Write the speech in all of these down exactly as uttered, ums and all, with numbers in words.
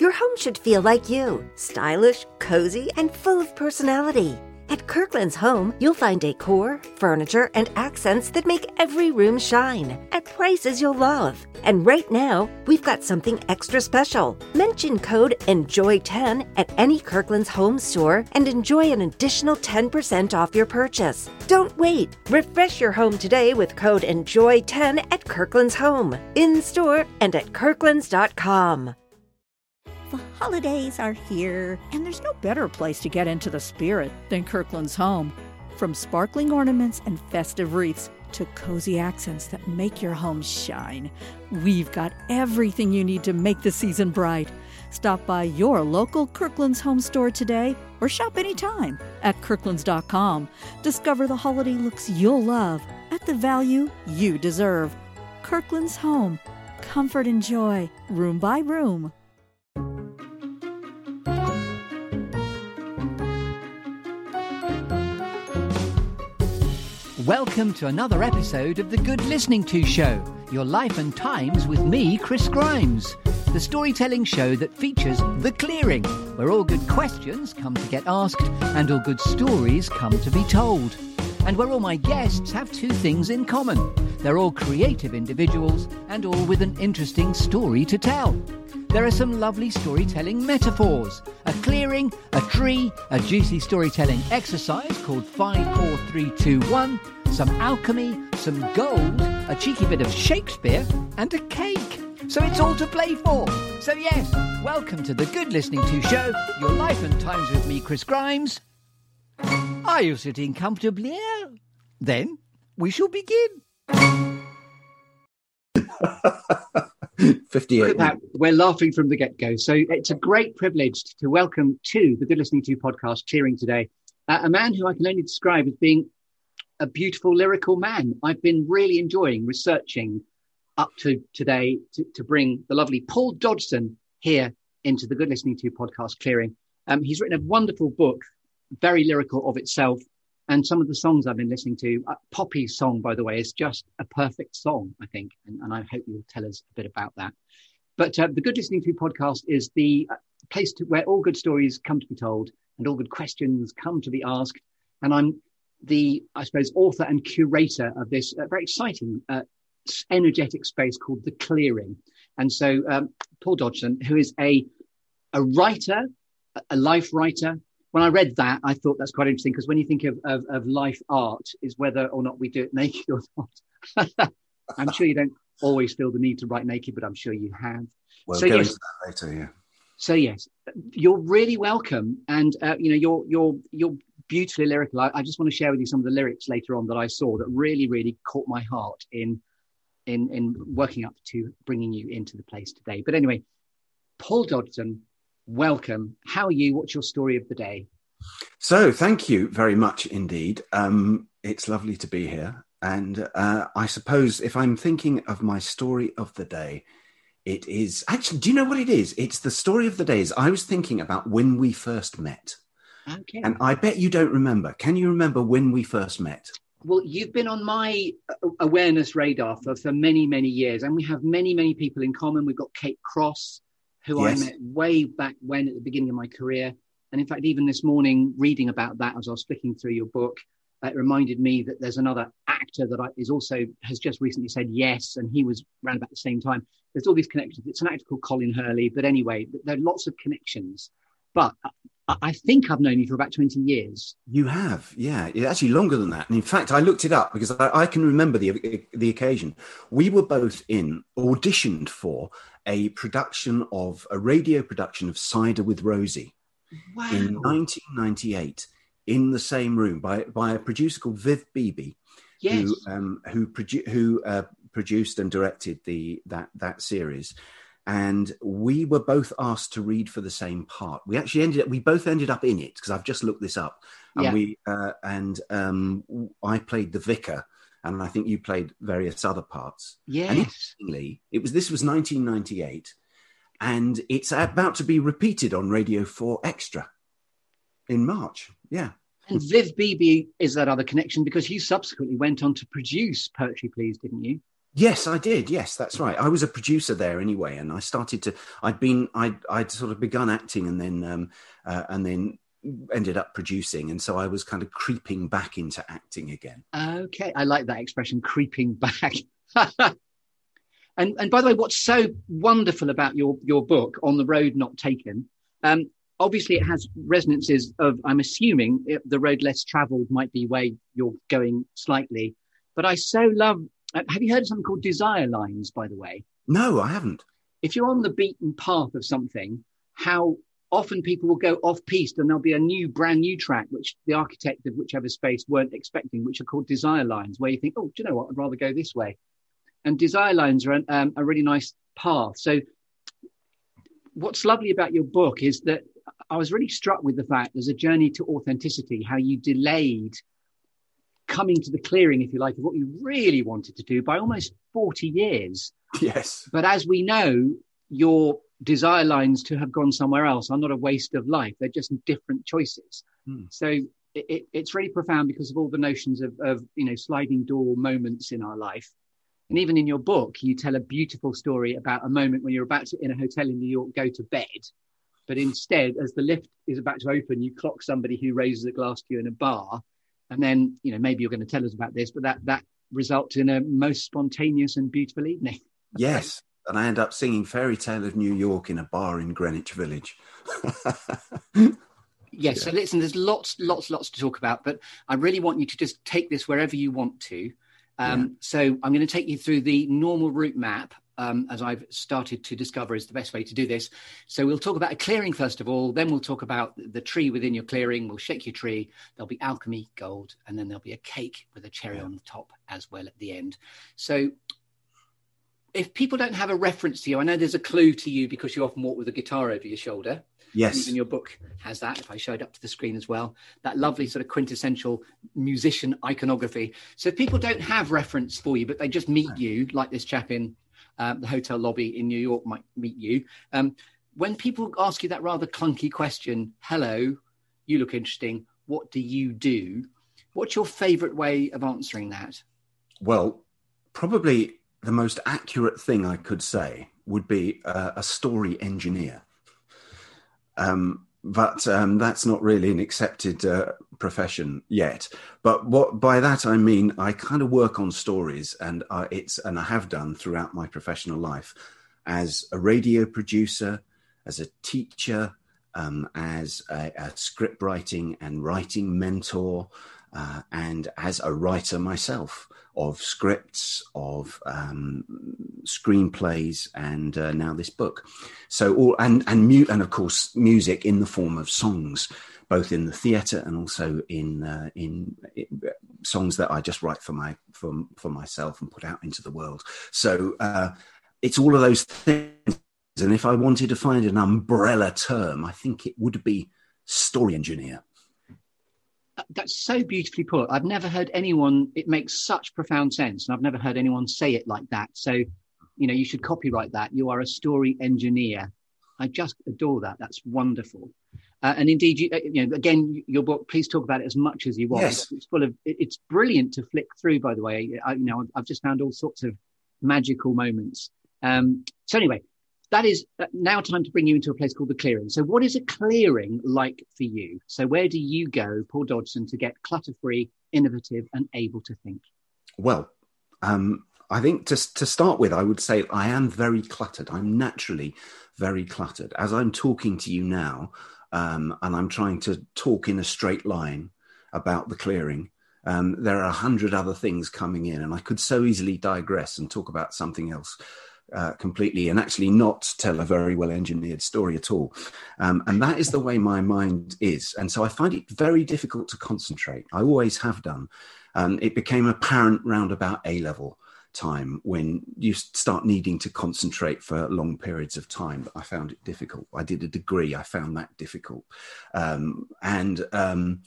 Your home should feel like you, stylish, cozy, and full of personality. At Kirkland's Home, you'll find decor, furniture, and accents that make every room shine at prices you'll love. And right now, we've got something extra special. Mention code enjoy ten at any Kirkland's Home store and enjoy an additional ten percent off your purchase. Don't wait. Refresh your home today with code enjoy ten at Kirkland's Home, in-store and at kirklands dot com. The holidays are here, and there's no better place to get into the spirit than Kirkland's Home. From sparkling ornaments and festive wreaths to cozy accents that make your home shine, we've got everything you need to make the season bright. Stop by your local Kirkland's Home store today or shop anytime at kirklands dot com. Discover the holiday looks you'll love at the value you deserve. Kirkland's Home. Comfort and joy, room by room. Welcome to another episode of The Good Listening To Show, your life and times with me, Chris Grimes. The storytelling show that features The Clearing, where all good questions come to get asked and all good stories come to be told. And where all my guests have two things in common. They're all creative individuals and all with an interesting story to tell. There are some lovely storytelling metaphors, a clearing, a tree, a juicy storytelling exercise called five, four, three, two, one, some alchemy, some gold, a cheeky bit of Shakespeare, and a cake. So it's all to play for. So yes, welcome to The Good Listening To Show, your life and times with me, Chris Grimes. Are you sitting comfortably? Then we shall begin. fifty-eight. Look at that. We're laughing from the get-go. So it's a great privilege to welcome to the Good Listening To podcast Clearing today, uh, a man who I can only describe as being a beautiful lyrical man. I've been really enjoying researching up to today to, to bring the lovely Paul Dodgson here into the Good Listening To podcast Clearing. Um, he's written a wonderful book, very lyrical of itself. And some of the songs I've been listening to, uh, Poppy's song, by the way, is just a perfect song, I think. And, and I hope you'll tell us a bit about that. But uh, the Good Listening To podcast is the uh, place to, where all good stories come to be told and all good questions come to be asked. And I'm the, I suppose, author and curator of this uh, very exciting, uh, energetic space called The Clearing. And so um, Paul Dodgson, who is a, a writer, a life writer. When I read that, I thought that's quite interesting because when you think of, of, of life art is whether or not we do it naked or not. I'm sure you don't always feel the need to write naked, but I'm sure you have. We'll so, go yes, into that later, yeah. So yes, you're really welcome. And, uh, you know, you're, you're, you're beautifully lyrical. I, I just want to share with you some of the lyrics later on that I saw that really, really caught my heart in, in, in working up to bringing you into the place today. But anyway, Paul Dodgson, welcome. How are you? What's your story of the day? So thank you very much indeed. Um, it's lovely to be here. And uh, I suppose if I'm thinking of my story of the day, it is actually, do you know what it is? It's the story of the day is I was thinking about when we first met. Okay. And I bet you don't remember. Can you remember when we first met? Well, you've been on my awareness radar for, for many, many years. And we have many, many people in common. We've got Kate Cross, who Yes. I met way back when at the beginning of my career. And in fact, even this morning, reading about that as I was flicking through your book, uh, it reminded me that there's another actor that I, is also has just recently said yes, and he was around about the same time. There's all these connections. It's an actor called Colin Hurley, but anyway, there are lots of connections. But I, I think I've known you for about twenty years. You have, yeah. It's actually longer than that. And in fact, I looked it up because I, I can remember the the occasion. We were both in, auditioned for a production of, a radio production of Cider with Rosie. Wow. In nineteen ninety-eight, in the same room by by a producer called Viv Beebe, Yes. who um, who, produ- who uh, produced and directed the that that series, and we were both asked to read for the same part. We actually ended up we both ended up in it because I've just looked this up, and Yeah. we uh, and um, I played the vicar, and I think you played various other parts. Yes. And interestingly, it was this was nineteen ninety-eight. And it's about to be repeated on Radio four Extra in March. Yeah. And Viv Beebe is that other connection because you subsequently went on to produce Poetry Please, didn't you? Yes, I did. Yes, that's right. I was a producer there anyway, and I started to. I'd been. I'd. I'd sort of begun acting, and then, um, uh, and then ended up producing, and so I was kind of creeping back into acting again. Okay, I like that expression, creeping back. and and by the way, what's so wonderful about your your book, On the Road Not Taken? Um, obviously, it has resonances of. I'm assuming it, the road less travelled might be where you're going slightly, but I so love. Have you heard of something called desire lines, by the way? No, I haven't. If you're on the beaten path of something, how often people will go off-piste and there'll be a new, brand new track, which the architect of whichever space weren't expecting, which are called desire lines, where you think, oh, do you know what? I'd rather go this way. And desire lines are um, a really nice path. So what's lovely about your book is that I was really struck with the fact there's a journey to authenticity, how you delayed coming to the clearing, if you like, of what you really wanted to do by almost forty years. Yes. But as we know, your desire lines to have gone somewhere else are not a waste of life. They're just different choices. Hmm. So it, it, it's really profound because of all the notions of, of, you know, sliding door moments in our life. And even in your book, you tell a beautiful story about a moment when you're about to, in a hotel in New York, go to bed. But instead, as the lift is about to open, you clock somebody who raises a glass to you in a bar. And then, you know, maybe you're going to tell us about this, but that that results in a most spontaneous and beautiful evening. Yes. And I end up singing Fairy Tale of New York in a bar in Greenwich Village. Yes. Yeah. So listen, there's lots, lots, lots to talk about, but I really want you to just take this wherever you want to. Um, yeah. So I'm going to take you through the normal route map. Um, as I've started to discover is the best way to do this. So we'll talk about a clearing first of all, then we'll talk about the tree within your clearing. We'll shake your tree. There'll be alchemy, gold, and then there'll be a cake with a cherry yeah. on the top as well at the end. So if people don't have a reference to you, I know there's a clue to you because you often walk with a guitar over your shoulder. Yes. Even your book has that, if I show it up to the screen as well, that lovely sort of quintessential musician iconography. So if people don't have reference for you, but they just meet you, like this chap in Uh, the hotel lobby in New York might meet you. Um, when people ask you that rather clunky question, hello, you look interesting, what do you do? What's your favourite way of answering that? Well, probably the most accurate thing I could say would be uh, a story engineer. Um, but um, that's not really an accepted uh, profession yet. But what by that I mean, I kind of work on stories, and uh, it's and I have done throughout my professional life, as a radio producer, as a teacher, um, as a, a script writing and writing mentor, uh, and as a writer myself of scripts, of um, screenplays, and uh, now this book. So all and and mu- and of course music in the form of songs, both in the theatre and also in, uh, in in songs that I just write for my for for myself and put out into the world. So uh, it's all of those things. And if I wanted to find an umbrella term, I think it would be story engineer. That's so beautifully put. I've never heard anyone, it makes such profound sense. And I've never heard anyone say it like that. So, you know, you should copyright that. You are a story engineer. I just adore that. That's wonderful. Uh, and indeed, you, you know, again, your book, please talk about it as much as you want. Yes. It's full of, it, it's brilliant to flick through, by the way. I, you know, I've just found all sorts of magical moments. Um, so anyway, that is now time to bring you into a place called The Clearing. So what is a clearing like for you? So where do you go, Paul Dodgson, to get clutter-free, innovative and able to think? Well, um, I think to, to start with, I would say I am very cluttered. I'm naturally very cluttered. As I'm talking to you now, um, and I'm trying to talk in a straight line about The Clearing, um, there are a hundred other things coming in, and I could so easily digress and talk about something else Uh, completely and actually not tell a very well engineered story at all. Um, and that is the way my mind is. And so I find it very difficult to concentrate. I always have done. Um, it became apparent round about A-level time when you start needing to concentrate for long periods of time. But I found it difficult. I did a degree. I found that difficult. Um, and um,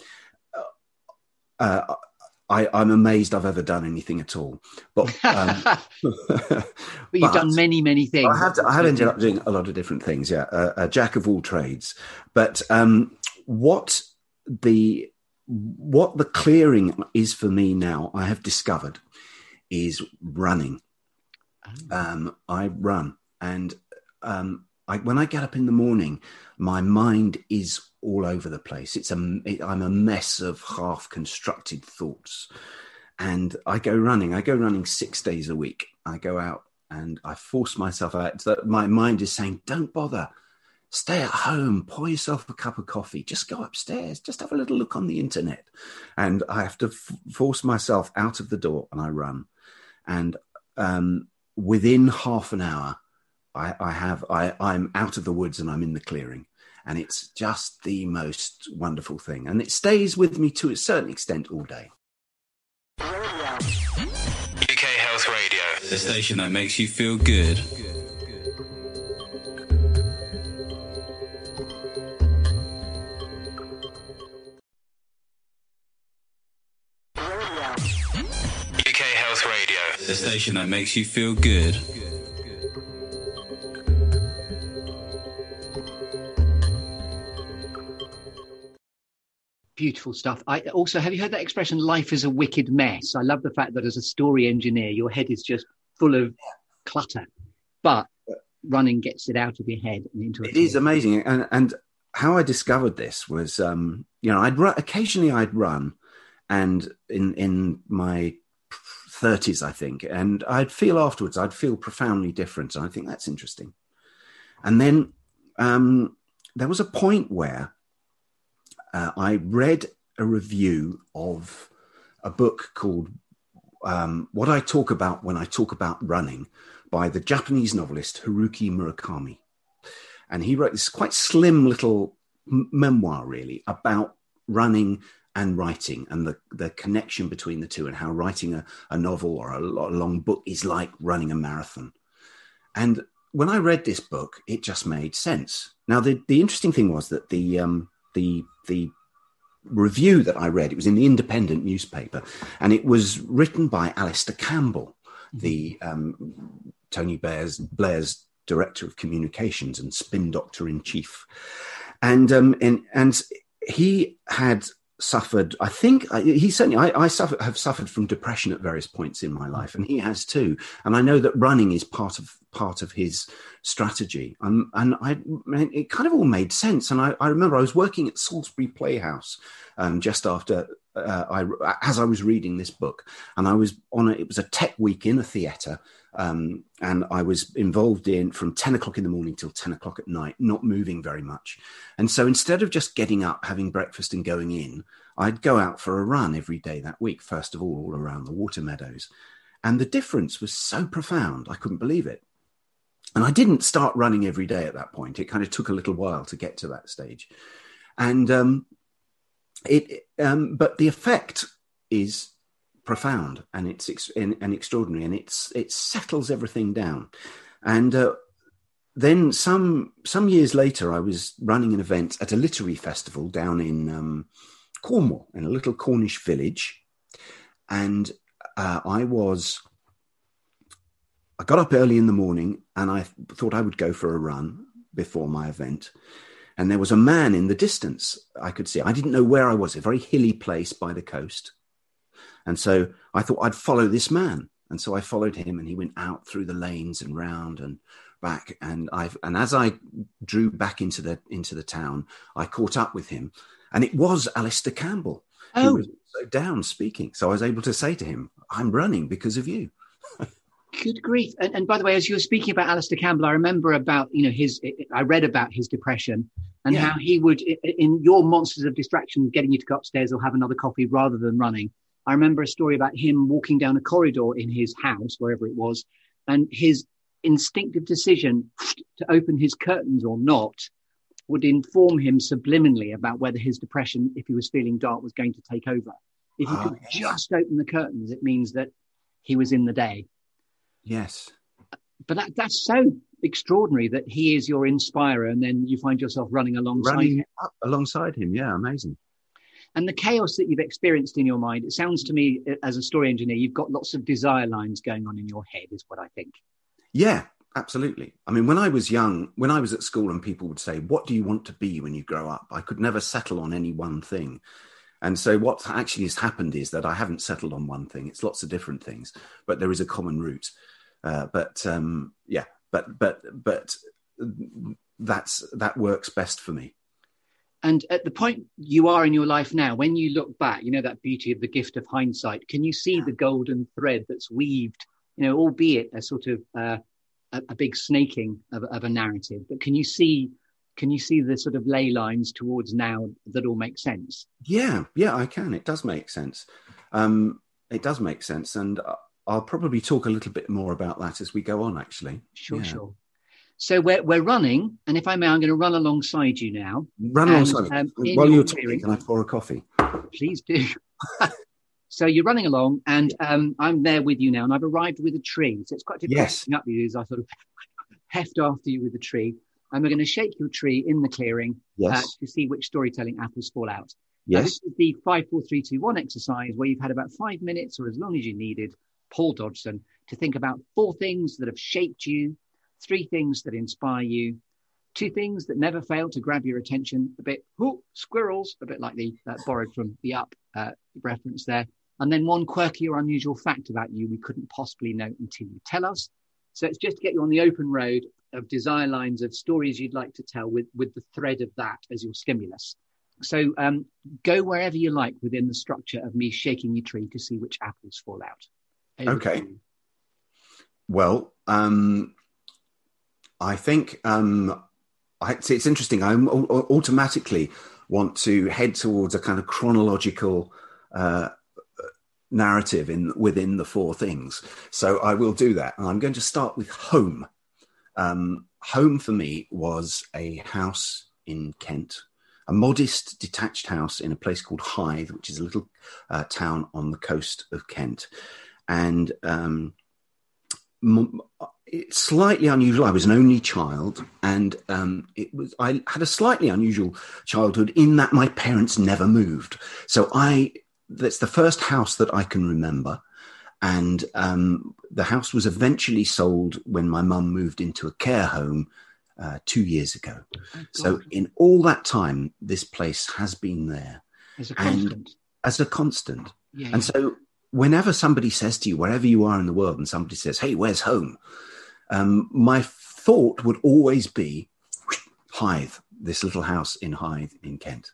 uh, I, I'm amazed I've ever done anything at all. But, um, but you've but done many, many things. I have, to, I have ended up doing a lot of different things, yeah, a, a jack of all trades. But um, what the what the clearing is for me now, I have discovered, is running. Oh. Um, I run, and um, I, when I get up in the morning, my mind is all over the place. It's a, it, I'm a mess of half-constructed thoughts, and I go running. I go running six days a week. I go out and I force myself out. So my mind is saying, "Don't bother. Stay at home, pour yourself a cup of coffee, just go upstairs, just have a little look on the internet." And I have to f- force myself out of the door, and I run. And um, within half an hour, I, I have, I, I'm out of the woods and I'm in the clearing. And it's just the most wonderful thing. And it stays with me to a certain extent all day. U K Health Radio, the station that makes you feel good. U K Health Radio, the station that makes you feel good. Beautiful stuff. I also, have you heard that expression, life is a wicked mess? I love the fact that as a story engineer, your head is just full of clutter, but running gets it out of your head and into it. It is amazing. And, and how I discovered this was, um, you know, I'd run, occasionally I'd run, and in, in my thirties, I think, and I'd feel afterwards, I'd feel profoundly different. And I think that's interesting. And then um, there was a point where Uh, I read a review of a book called um, What I Talk About When I Talk About Running by the Japanese novelist Haruki Murakami. And he wrote this quite slim little m- memoir, really, about running and writing and the, the connection between the two, and how writing a, a novel or a, a long book is like running a marathon. And when I read this book, it just made sense. Now, the, the interesting thing was that the... Um, the the review that I read, it was in the Independent newspaper, and it was written by Alistair Campbell, the um, Tony Blair's, Blair's director of communications and spin doctor in chief. And um, and and he had suffered, I think, he certainly, I, I suffer, have suffered from depression at various points in my life, and he has too. And I know that running is part of part of his strategy. Um, and I, it kind of all made sense. And I, I remember I was working at Salisbury Playhouse um, just after, uh, I, as I was reading this book, and I was on a, it was a tech week in a theatre. Um, and I was involved in from ten o'clock in the morning till ten o'clock at night, not moving very much. And so instead of just getting up, having breakfast and going in, I'd go out for a run every day that week, first of all, all around the water meadows. And the difference was so profound, I couldn't believe it. And I didn't start running every day at that point. It kind of took a little while to get to that stage. And um, it, um, but the effect is profound, and it's ex- and, and extraordinary, and it's it settles everything down. And uh, then some some years later, I was running an event at a literary festival down in um, Cornwall, in a little Cornish village, and uh, I was. I got up early in the morning, and I thought I would go for a run before my event. And there was a man in the distance I could see. I didn't know where I was, a very hilly place by the coast. And so I thought I'd follow this man. And so I followed him, and he went out through the lanes and round and back. And I and as I drew back into the into the town, I caught up with him, and it was Alistair Campbell. Oh. He was so down speaking. So I was able to say to him, "I'm running because of you." Good grief. And, and by the way, as you were speaking about Alistair Campbell, I remember about, you know, his, I read about his depression and yeah. how he would, in your Monsters of Distraction, getting you to go upstairs or have another coffee rather than running. I remember a story about him walking down a corridor in his house, wherever it was, and his instinctive decision to open his curtains or not would inform him subliminally about whether his depression, if he was feeling dark, was going to take over. If he oh, could yes. just open the curtains, it means that he was in the day. Yes. But that, that's so extraordinary that he is your inspirer, and then you find yourself running alongside running him. Up alongside him. Yeah, amazing. And the chaos that you've experienced in your mind, it sounds to me, as a story engineer, you've got lots of desire lines going on in your head, is what I think. Yeah, absolutely. I mean, when I was young, when I was at school and people would say, "What do you want to be when you grow up?" I could never settle on any one thing. And so what actually has happened is that I haven't settled on one thing. It's lots of different things, but there is a common root. Uh, but um, yeah, but but but that's that works best for me. And at the point you are in your life now, when you look back, you know, that beauty of the gift of hindsight, can you see the golden thread that's weaved, you know, albeit a sort of uh, a, a big snaking of, of a narrative, but can you see, can you see the sort of ley lines towards now that all make sense? Yeah, yeah, I can. It does make sense. Um, it does make sense. And I'll probably talk a little bit more about that as we go on, actually. Sure, yeah. sure. So we're we're running, and if I may, I'm going to run alongside you now. Run and, alongside um, me. While your you're talking, clearing, can I pour a coffee? Please do. So you're running along, and um, I'm there with you now, and I've arrived with a tree. So it's quite difficult Yes. to up with you as I sort of heft after you with the tree. And we're going to shake your tree in the clearing Yes. uh, to see which storytelling apples fall out. Yes. Now, this is the five, four, three, two, one exercise where you've had about five minutes or as long as you needed, Paul Dodgson, to think about four things that have shaped you, three things that inspire you, two things that never fail to grab your attention, a bit, oh, squirrels, a bit like the uh, borrowed from the Up uh, reference there, and then one quirky or unusual fact about you we couldn't possibly know until you tell us. So it's just to get you on the open road of desire lines of stories you'd like to tell with, with the thread of that as your stimulus. So um, go wherever you like within the structure of me shaking your tree to see which apples fall out. Over Okay. Well, um, I think um, I, it's, it's interesting. I automatically want to head towards a kind of chronological uh, narrative in within the four things. So I will do that. And I'm going to start with home. Um, home for me was a house in Kent, a modest detached house in a place called Hythe, which is a little uh, town on the coast of Kent. And um, m- it's slightly unusual. I was an only child, and um, it was I had a slightly unusual childhood in that my parents never moved. So I that's the first house that I can remember. And um, the house was eventually sold when my mum moved into a care home uh, two years ago. Oh, so in all that time, this place has been there. As a constant. As a constant. Yeah, and yeah. so whenever somebody says to you, wherever you are in the world, and somebody says, hey, where's home? Um, my thought would always be Hythe, this little house in Hythe in Kent.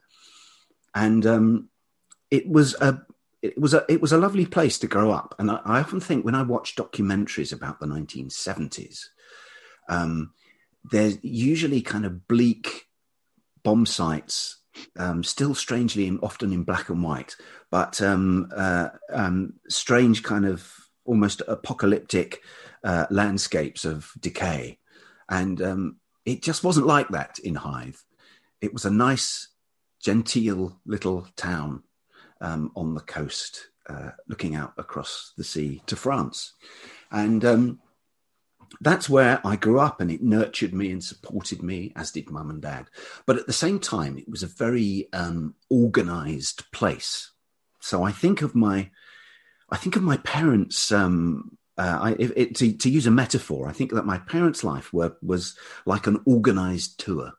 And um, it was a It was a it was a lovely place to grow up, and I, I often think when I watch documentaries about the nineteen seventies, um, there's usually kind of bleak bomb sites, um, still strangely and often in black and white, but um, uh, um, strange kind of almost apocalyptic uh, landscapes of decay, and um, it just wasn't like that in Hythe. It was a nice, genteel little town. Um, on the coast, uh, looking out across the sea to France. And um, that's where I grew up, and it nurtured me and supported me, as did mum and dad. But at the same time, it was a very um, organized place. So I think of my, I think of my parents, um, uh, I, it, it, to, to use a metaphor, I think that my parents' life were, was like an organized tour,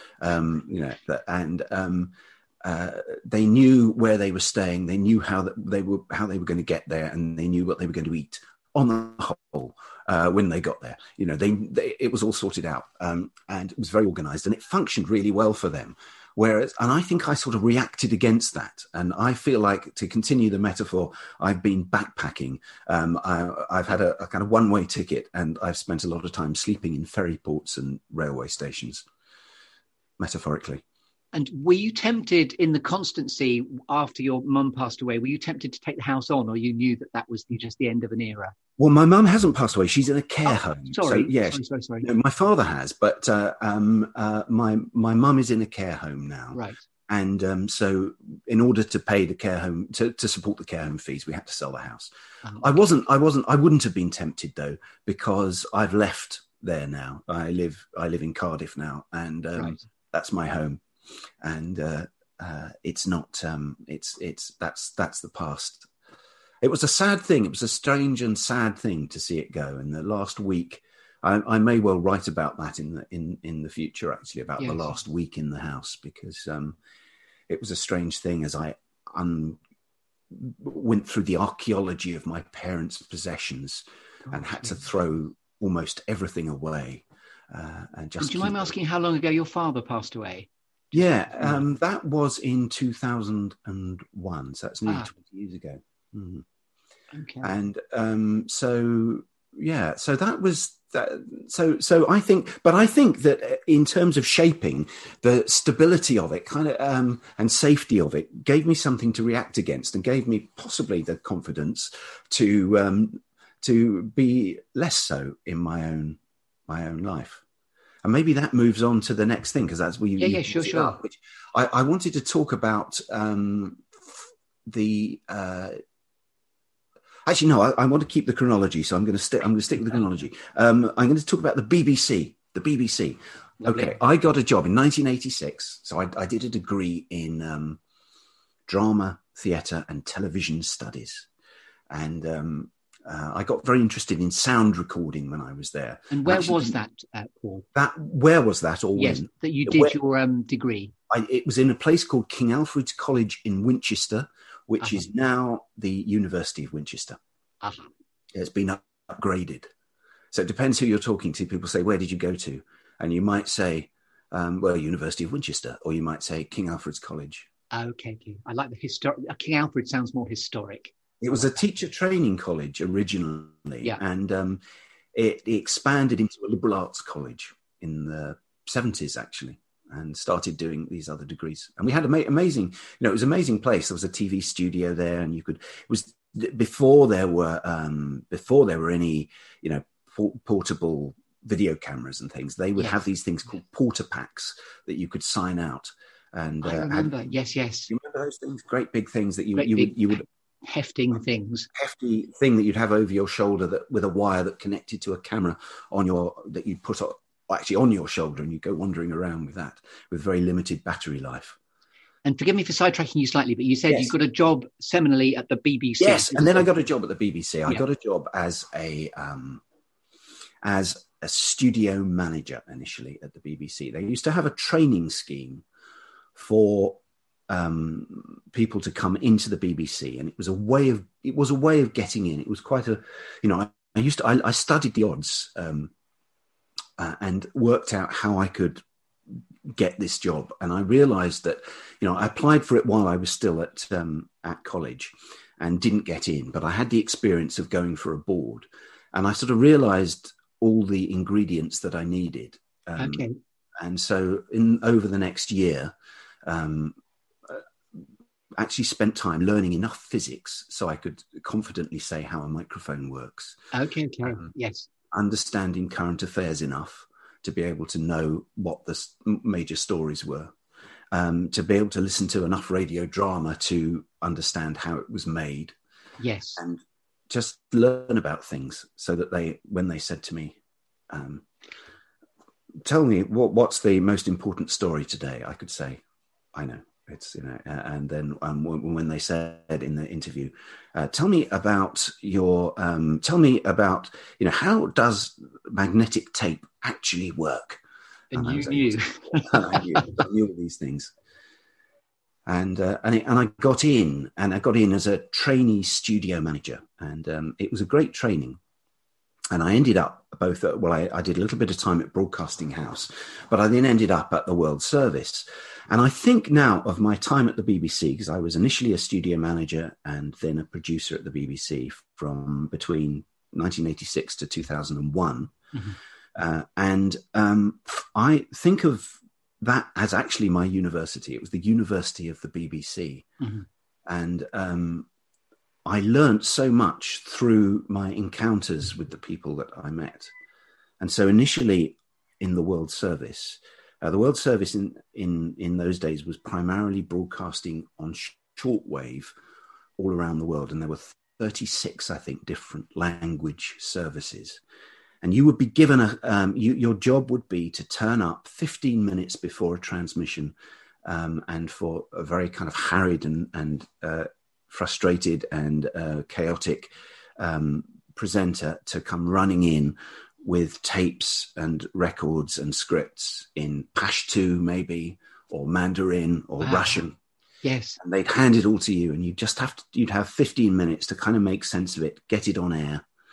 um, you know, and, um, Uh, they knew where they were staying. They knew how that they were how they were going to get there, and they knew what they were going to eat. On the whole, uh, when they got there, you know, they, they it was all sorted out, um, and it was very organised, and it functioned really well for them. Whereas, and I think I sort of reacted against that, and I feel like, to continue the metaphor, I've been backpacking. Um, I, I've had a, a kind of one-way ticket, and I've spent a lot of time sleeping in ferry ports and railway stations, metaphorically. And were you tempted in the constancy after your mum passed away? Were you tempted to take the house on, or you knew that that was the, just the end of an era? Well, my mum hasn't passed away. She's in a care oh, home. Sorry, so, yeah, sorry, sorry, sorry. No, my father has, but uh, um, uh, my my mum is in a care home now. Right. And um, so, in order to pay the care home to, to support the care home fees, we had to sell the house. Oh, okay. I wasn't. I wasn't. I wouldn't have been tempted though, because I've left there now. I live. I live in Cardiff now, and um, right. That's my home. And uh, uh, it's not. Um, it's it's that's that's the past. It was a sad thing. It was a strange and sad thing to see it go. And the last week, I, I may well write about that in the in in the future. Actually, about yes. the last week in the house, because um, it was a strange thing as I un- went through the archaeology of my parents' possessions. Gosh, and had to yes. throw almost everything away. Uh, and just Do you mind me keep- asking how long ago your father passed away? Yeah, um, that was in two thousand one, so that's nearly Ah. twenty years ago. Mhm. Okay. And um, so, yeah, so that was that. So, so I think, but I think that in terms of shaping, the stability of it, kind of, um, and safety of it, gave me something to react against, and gave me possibly the confidence to um, to be less so in my own my own life. And maybe that moves on to the next thing, because that's where you, Yeah, you yeah, sure, brought it sure. up, which I, I wanted to talk about um, the. Uh, actually, no, I, I want to keep the chronology, so I'm going to stick. I'm going to stick with the chronology. Um, I'm going to talk about the B B C. The B B C. Lovely. Okay, I got a job in nineteen eighty-six, so I, I did a degree in um, drama, theatre, and television studies, and. Um, Uh, I got very interested in sound recording when I was there. And where Actually, was that, uh, Paul? That where was that, or Yes, when? that you Yeah, did where- your um, degree. I, it was in a place called King Alfred's College in Winchester, which Uh-huh. is now the University of Winchester. Uh-huh. It's been up- upgraded. So it depends who you're talking to. People say, where did you go to? And you might say, um, well, University of Winchester, or you might say King Alfred's College. Okay, okay. I like the historic. King Alfred sounds more historic. It was a teacher training college originally, Yeah. and um, it, it expanded into a liberal arts college in the seventies, actually, and started doing these other degrees. And we had ama- amazing, you know, it was an amazing place. There was a T V studio there, and you could. It was before there were um, before there were any, you know, por- portable video cameras and things. They would Yes. have these things called porta packs that you could sign out. And I uh, remember. had- yes, yes. you remember those things? Great big things that you Great you big- would you would. Hefting things. hefty thing that you'd have over your shoulder that with a wire that connected to a camera on your that you'd put on, actually on your shoulder, and you go wandering around with that with very limited battery life. And forgive me for sidetracking you slightly, but you said Yes. you got a job seminally at the B B C. Yes, and then I got a job at the B B C. I Yeah. got a job as a um, as a studio manager initially at the B B C. They used to have a training scheme for um, people to come into the B B C, and it was a way of it was a way of getting in. It was quite a, you know, I, I used to I, I studied the odds um, uh, and worked out how I could get this job, and I realised that, you know, I applied for it while I was still at um, at college, and didn't get in, but I had the experience of going for a board, and I sort of realised all the ingredients that I needed. Um, Okay. And so, in over the next year. Um, actually spent time learning enough physics so I could confidently say how a microphone works, Okay, okay. Um, yes. understanding current affairs enough to be able to know what the s- major stories were, um, to be able to listen to enough radio drama to understand how it was made, Yes. and just learn about things so that they, when they said to me, um, tell me what, what's the most important story today, I could say, I know. It's, you know, uh, and then um, when, when they said in the interview, uh, tell me about your, um, tell me about, you know, how does magnetic tape actually work? And I you was able knew. to- I knew, I knew all these things. And uh, and, it, and I got in, and I got in as a trainee studio manager, and um, it was a great training. And I ended up both, at, well, I, I did a little bit of time at Broadcasting House, but I then ended up at the World Service. And I think now of my time at the B B C, because I was initially a studio manager and then a producer at the B B C from between nineteen eighty-six to two thousand one. Mhm. Uh, and um, I think of that as actually my university. It was the University of the B B C. Mhm. And um, I learned so much through my encounters with the people that I met. And so initially in the World Service, uh, the World Service in, in, in those days was primarily broadcasting on sh- shortwave all around the world. And there were thirty-six, I think, different language services. And you would be given a, um, you, your job would be to turn up fifteen minutes before a transmission, um, and for a very kind of harried and, and uh, frustrated and uh, chaotic um, presenter to come running in with tapes and records and scripts in Pashto maybe, or Mandarin or Wow. Russian. Yes. And they'd hand it all to you, and you just have to, you'd have fifteen minutes to kind of make sense of it, get it on air.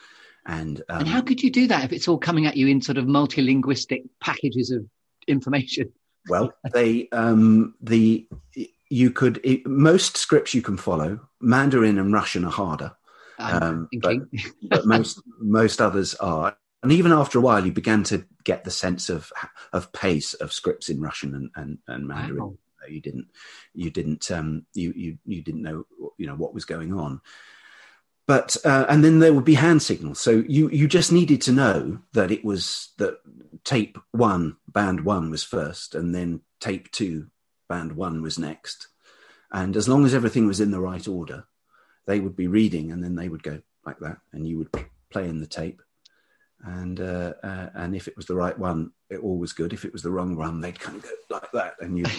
And, um, and how could you do that if it's all coming at you in sort of multilinguistic packages of information? Well, they um, the you could it, most scripts you can follow. Mandarin and Russian are harder, um, but, but most most others are. And even after a while, you began to get the sense of of pace of scripts in Russian and and, and Mandarin. Wow. You didn't you didn't um, you you you didn't know you know what was going on. But uh, and then there would be hand signals. So you you just needed to know that it was that tape one, band one was first, and then tape two, band one was next. And as long as everything was in the right order, they would be reading, and then they would go like that, and you would play in the tape. And uh, uh, and if it was the right one, it all was good. If it was the wrong one, they'd kind of go like that, and you.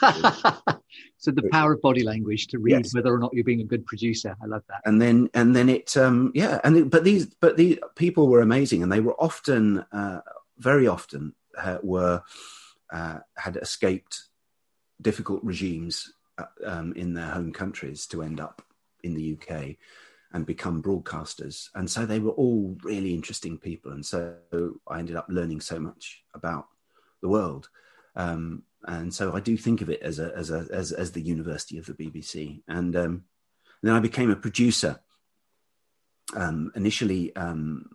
So the power of body language to read yes. whether or not you're being a good producer. I love that. And then and then it um, yeah and it, but these but the people were amazing, and they were often uh, very often uh, were uh, had escaped difficult regimes uh, um, in their home countries to end up in the U K. And become broadcasters. And so they were all really interesting people. And so I ended up learning so much about the world. Um, and so I do think of it as a, as a, as, as the university of the B B C. And um, then I became a producer um, initially um,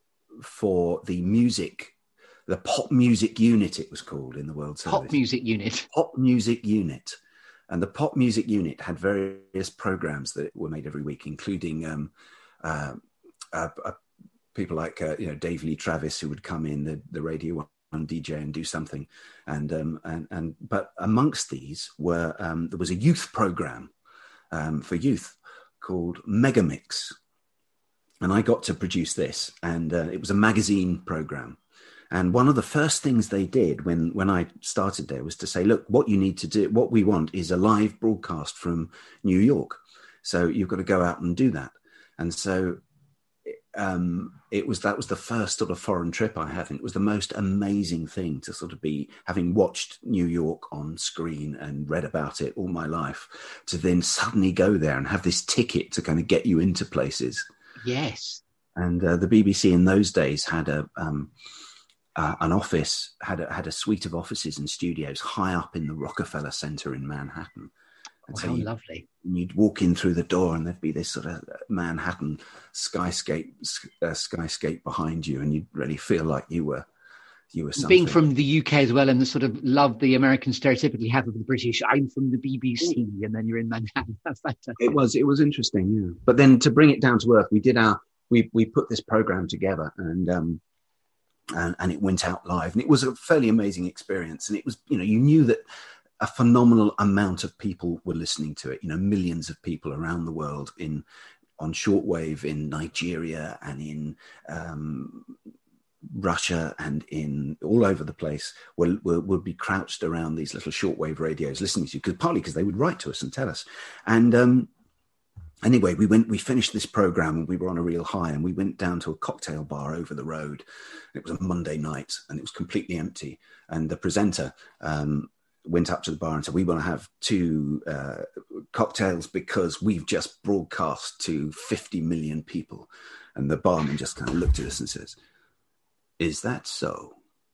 for the music, the pop music unit, it was called in the World Service. Pop music unit. Pop music unit. And the pop music unit had various programs that were made every week, including um, uh, uh, uh, people like uh, you know Dave Lee Travis, who would come in, the, the Radio One D J, and do something. And um, and and but amongst these were um, there was a youth program um, for youth called Megamix, and I got to produce this, and uh, it was a magazine program. And one of the first things they did when, when I started there was to say, look, what you need to do, what we want is a live broadcast from New York. So you've got to go out and do that. And so um, it was, that was the first sort of foreign trip I had. And it was the most amazing thing to sort of be, having watched New York on screen and read about it all my life, to then suddenly go there and have this ticket to kind of get you into places. Yes. And uh, the B B C in those days had a, um, Uh, an office, had a, had a suite of offices and studios high up in the Rockefeller Center in Manhattan. And oh, so how you, lovely. You'd walk in through the door and there'd be this sort of Manhattan skyscape uh, skyscape behind you, and you'd really feel like you were you were something. Being from the U K as well, and the sort of love the American stereotypically have of the British, I'm from the B B C, and then you're in Manhattan. That's fantastic. It was, it was interesting, yeah. But then to bring it down to earth, we did our, we, we put this program together, and, um, And, and it went out live, and it was a fairly amazing experience. And it was, you know, you knew that a phenomenal amount of people were listening to it. You know, millions of people around the world in on shortwave in Nigeria and in um, Russia and in all over the place will will would be crouched around these little shortwave radios listening to you, because partly because they would write to us and tell us. And um, Anyway, we went. We finished this program, and we were on a real high. And we went down to a cocktail bar over the road. It was a Monday night, and it was completely empty. And the presenter um, went up to the bar and said, "We want to have two uh, cocktails because we've just broadcast to fifty million people." And the barman just kind of looked at us and says, "Is that so?"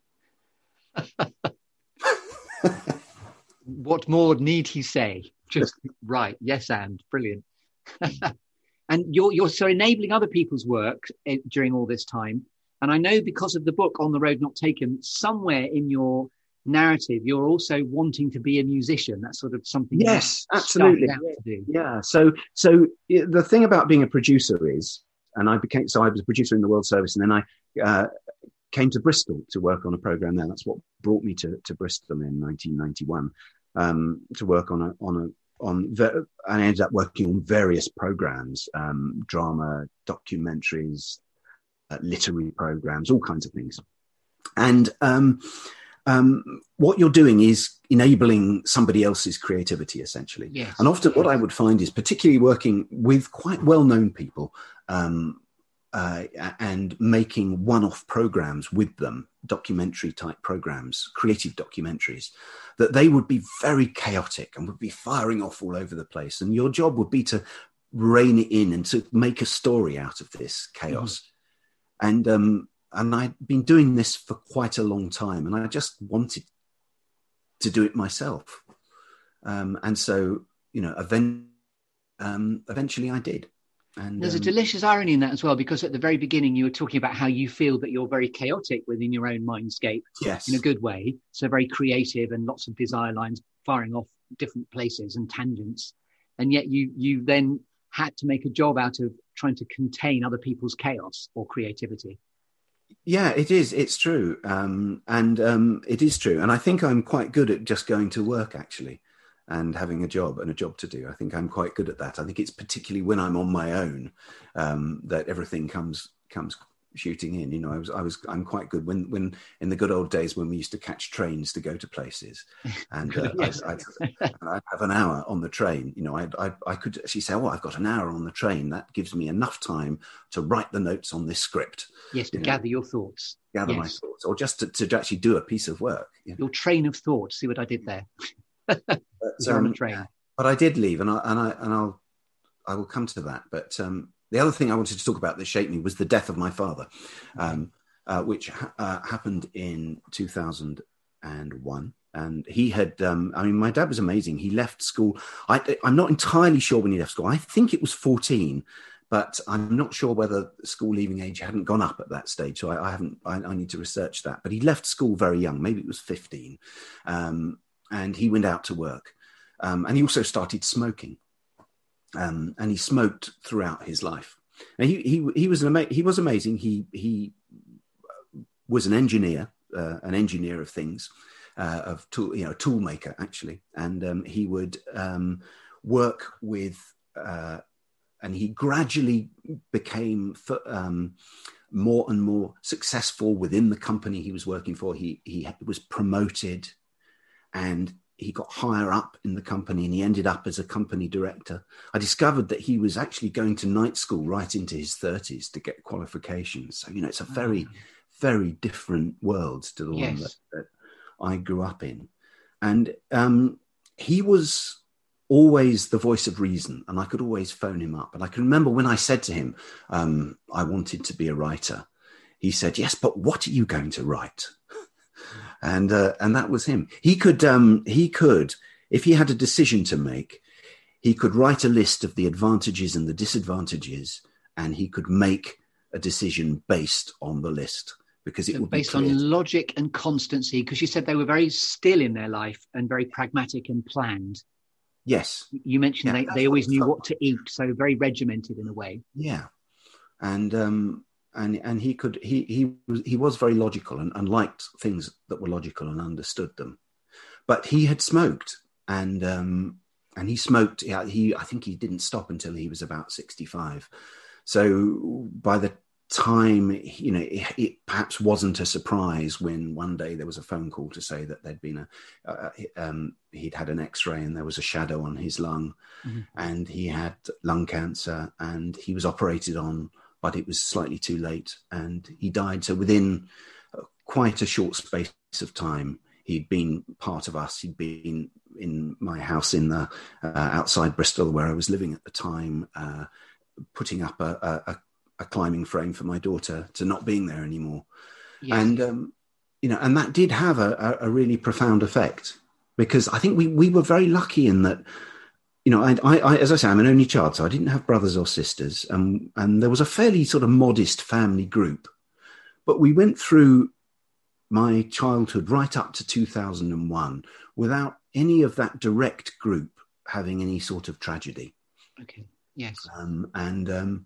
What more need he say? Just right. Yes, and brilliant. And you're you're so enabling other people's work during all this time. And I know because of the book On the Road Not Taken, somewhere in your narrative, you're also wanting to be a musician. That's sort of something. Yes, absolutely. Out to do. Yeah. So so the thing about being a producer is, and I became so I was a producer in the World Service, and then I uh, came to Bristol to work on a program there. That's what brought me to to Bristol in nineteen ninety-one um, to work on a on a. On the, and I ended up working on various programs, um, drama, documentaries, uh, literary programs, all kinds of things. And um, um, what you're doing is enabling somebody else's creativity, essentially. Yes. And often what I would find is, particularly working with quite well-known people um, uh, and making one-off programs with them, documentary type programs, creative documentaries, that they would be very chaotic and would be firing off all over the place. And your job would be to rein it in and to make a story out of this chaos. Mm-hmm. And um, and I'd been doing this for quite a long time, and I just wanted to do it myself. Um, and so, you know, event, um, eventually I did. And there's um, a delicious irony in that as well, because at the very beginning you were talking about how you feel that you're very chaotic within your own mindscape, yes, in a good way. So very creative and lots of desire lines firing off different places and tangents. And yet you you then had to make a job out of trying to contain other people's chaos or creativity. Yeah, it is. It's true. Um, and um, it is true. And I think I'm quite good at just going to work, actually, and having a job and a job to do. I think I'm quite good at that. I think it's particularly when I'm on my own um, that everything comes comes shooting in. You know, I was I was I'm quite good when when in the good old days when we used to catch trains to go to places, and uh, yes. I'd, I'd, I'd have an hour on the train. You know, I I I could actually say, oh, I've got an hour on the train. That gives me enough time to write the notes on this script. Yes, to you gather know, your thoughts. gather yes. my thoughts, or just to, to actually do a piece of work. You know? Your train of thought. See what I did there. But, You're um, on a train. But I did leave, and I and I and I'll I will come to that. But um, the other thing I wanted to talk about that shaped me was the death of my father, um, uh, which ha- uh, happened in two thousand one. And he had, um, I mean, my dad was amazing. He left school. I, I'm not entirely sure when he left school. I think it was fourteen, but I'm not sure whether school leaving age hadn't gone up at that stage. So I, I haven't, I, I need to research that. But he left school very young. Maybe it was fifteen. Um, and he went out to work. Um, and he also started smoking. Um, and he smoked throughout his life. And he he he was an ama- he was amazing. He he was an engineer, uh, an engineer of things, uh, of tool, you know, tool maker actually. And um, he would um, work with, uh, and he gradually became um, more and more successful within the company he was working for. He he was promoted, and he got higher up in the company, and he ended up as a company director. I discovered that he was actually going to night school right into his thirties to get qualifications. So, you know, it's a very, oh. very different world to the yes. one that, that I grew up in. And um, he was always the voice of reason, and I could always phone him up. And I can remember when I said to him, um, I wanted to be a writer, he said, yes, but what are you going to write? And uh, and that was him. He could um, he could, if he had a decision to make, he could write a list of the advantages and the disadvantages, and he could make a decision based on the list, because it so would based be on logic and constancy. Because you said they were very still in their life and very pragmatic and planned. Yes, you mentioned yeah, they they always what knew felt. what to eat, so very regimented in a way. Yeah, and. Um, And and he could he he was he was very logical and, and liked things that were logical and understood them, but he had smoked and um, and he smoked. Yeah, he I think he didn't stop until he was about sixty-five. So by the time, you know, it, it perhaps wasn't a surprise when one day there was a phone call to say that there'd been a uh, um, he'd had an X-ray and there was a shadow on his lung, mm-hmm. and he had lung cancer, and he was operated on, but it was slightly too late and he died. So within quite a short space of time, he'd been part of us. He'd been in my house in the uh, outside Bristol, where I was living at the time, uh, putting up a, a, a climbing frame for my daughter, to not being there anymore. Yes. And, um, you know, and that did have a, a really profound effect, because I think we, we were very lucky in that, you know, I, I, I, as I say, I'm an only child, so I didn't have brothers or sisters. Um, and there was a fairly sort of modest family group. But we went through my childhood right up to two thousand one without any of that direct group having any sort of tragedy. Okay, yes. Um, and um,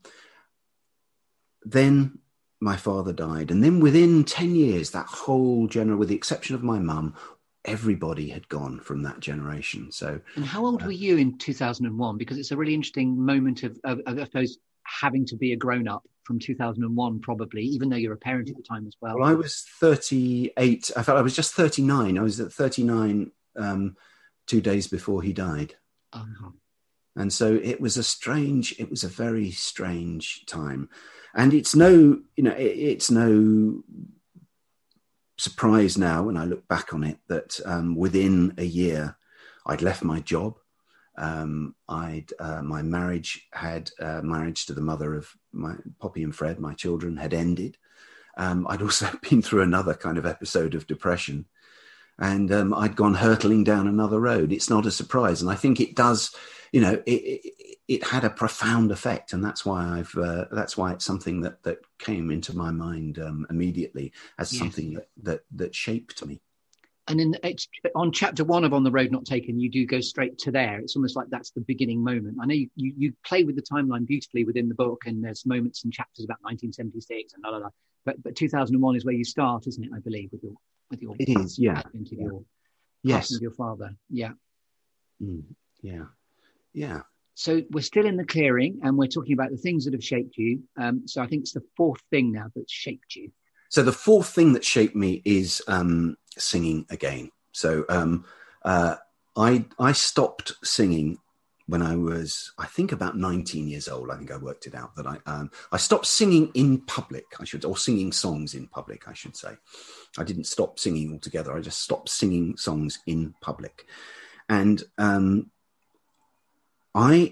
then my father died. And then within ten years, that whole generation, with the exception of my mum, everybody had gone from that generation. So, and how old uh, were you in two thousand one? Because it's a really interesting moment of, of, of I suppose, having to be a grown-up from two thousand one, probably, even though you're a parent at the time as well. Well, I was thirty-eight. I felt I was just thirty-nine. I was at thirty-nine um, two days before he died. Uh-huh. And so it was a strange, it was a very strange time. And it's no, you know, it, it's no surprise now when I look back on it that um, within a year I'd left my job. Um, I'd uh, my marriage had uh, marriage to the mother of my Poppy and Fred, my children, had ended. Um, I'd also been through another kind of episode of depression, and um, I'd gone hurtling down another road. It's not a surprise. And I think it does, you know, it, it, it had a profound effect. And that's why I've, uh, that's why it's something that, that came into my mind um, immediately as yes. something that, that, that shaped me. And in it's on chapter one of On the Road Not Taken, you do go straight to there. It's almost like that's the beginning moment. I know you, you, you play with the timeline beautifully within the book, and there's moments and chapters about nineteen seventy-six and la la la. But but two thousand one is where you start, isn't it? I believe with your with your it is, yeah, into yeah. your yes, with your father, yeah, mm, yeah, yeah. So we're still in the clearing, and we're talking about the things that have shaped you. Um, so I think it's the fourth thing now that's shaped you. So the fourth thing that shaped me is um, singing again. So um, uh, I I stopped singing when I was, I think, about nineteen years old. I think I worked it out that I um, I stopped singing in public, I should, or singing songs in public, I should say. I didn't stop singing altogether. I just stopped singing songs in public, and um, I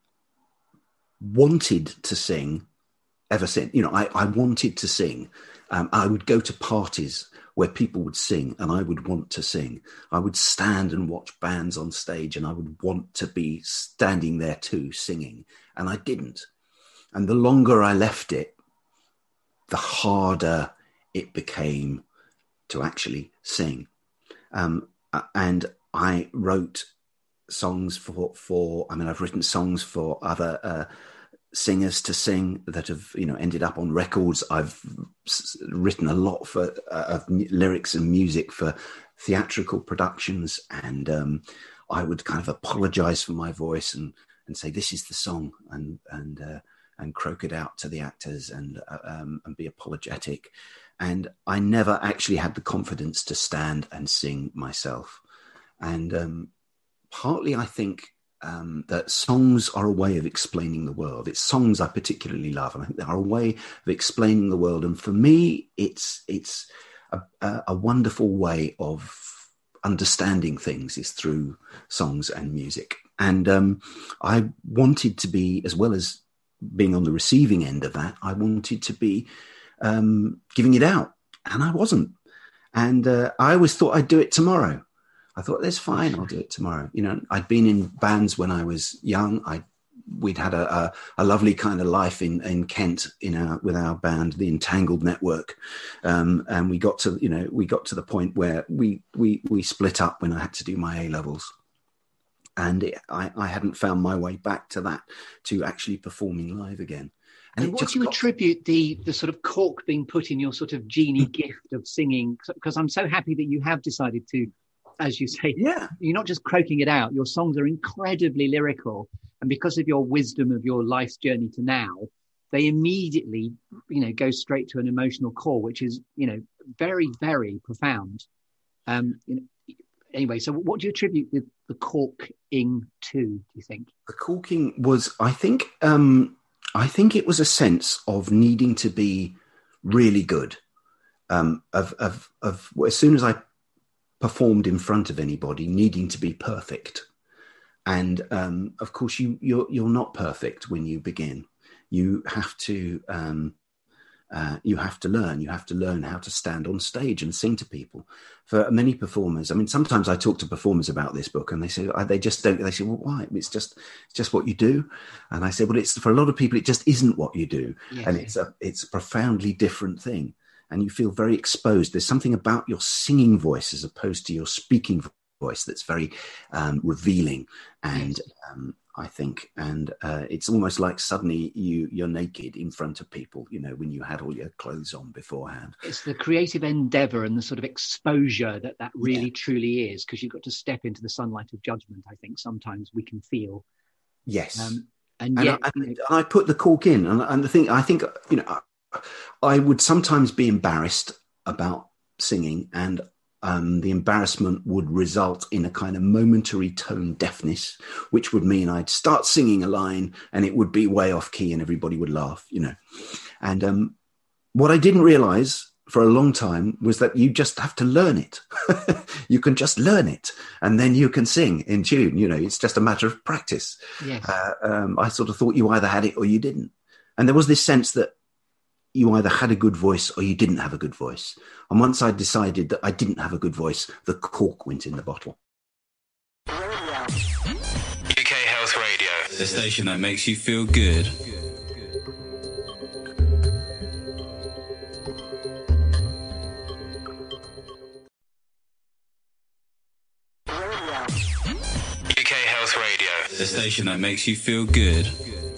wanted to sing ever since. You know, I, I wanted to sing. Um, I would go to parties where people would sing and I would want to sing. I would stand and watch bands on stage and I would want to be standing there too, singing. And I didn't. And the longer I left it, the harder it became to actually sing. Um, and I wrote songs for, for, I mean, I've written songs for other uh, singers to sing that have, you know, ended up on records. I've s- written a lot for uh, of m- lyrics and music for theatrical productions, and um, I would kind of apologize for my voice and and say this is the song, and and uh, and croak it out to the actors and uh, um, and be apologetic. And I never actually had the confidence to stand and sing myself. And um, partly, I think. Um, that songs are a way of explaining the world. It's songs I particularly love, and I think they are a way of explaining the world. And for me, it's it's a, a, a wonderful way of understanding things is through songs and music. And um, I wanted to be, as well as being on the receiving end of that, I wanted to be um, giving it out, and I wasn't. And uh, I always thought I'd do it tomorrow. I thought, that's fine, I'll do it tomorrow. You know, I'd been in bands when I was young. I, we'd had a, a, a lovely kind of life in, in Kent in our, with our band, the Entangled Network. Um, and we got to, you know, we got to the point where we, we, we split up when I had to do my A-levels. And it, I, I hadn't found my way back to that, to actually performing live again. And, and what do you got... attribute the the sort of cork being put in your sort of genie gift of singing? Because I'm so happy that you have decided to, as you say, yeah, you're not just croaking it out. Your songs are incredibly lyrical. And because of your wisdom of your life's journey to now, they immediately, you know, go straight to an emotional core, which is, you know, very, very profound. Um, you know, anyway, so what do you attribute the, the corking to, do you think? The corking was, I think, um, I think it was a sense of needing to be really good. Um, of, of, of, as soon as I performed in front of anybody, needing to be perfect. And um, of course, you, you're, you're not perfect when you begin. You have to, um, uh, you have to learn. You have to learn how to stand on stage and sing to people. For many performers, I mean, sometimes I talk to performers about this book, and they say they just don't. They say, "Well, why? It's just, it's just what you do." And I say, "Well, it's for a lot of people, it just isn't what you do, yes. And it's a, it's a profoundly different thing." And you feel very exposed. There's something about your singing voice as opposed to your speaking voice that's very um, revealing. And yes. um, I think, and uh, it's almost like suddenly you, you're naked in front of people, you know, when you had all your clothes on beforehand. It's the creative endeavour and the sort of exposure that that really yeah. truly is, because you've got to step into the sunlight of judgment, I think sometimes we can feel. Yes. Um, and yet, and I, you know, I put the cork in, and, and the thing, I think, you know, I, I would sometimes be embarrassed about singing, and um, the embarrassment would result in a kind of momentary tone deafness, which would mean I'd start singing a line and it would be way off key and everybody would laugh, you know. And um, what I didn't realize for a long time was that you just have to learn it. You can just learn it and then you can sing in tune, you know, it's just a matter of practice. Yes. Uh, um, I sort of thought you either had it or you didn't. And there was this sense that you either had a good voice or you didn't have a good voice. And once I decided that I didn't have a good voice, the cork went in the bottle. U K Health Radio, the station that makes you feel good. U K Health Radio, the station that makes you feel good.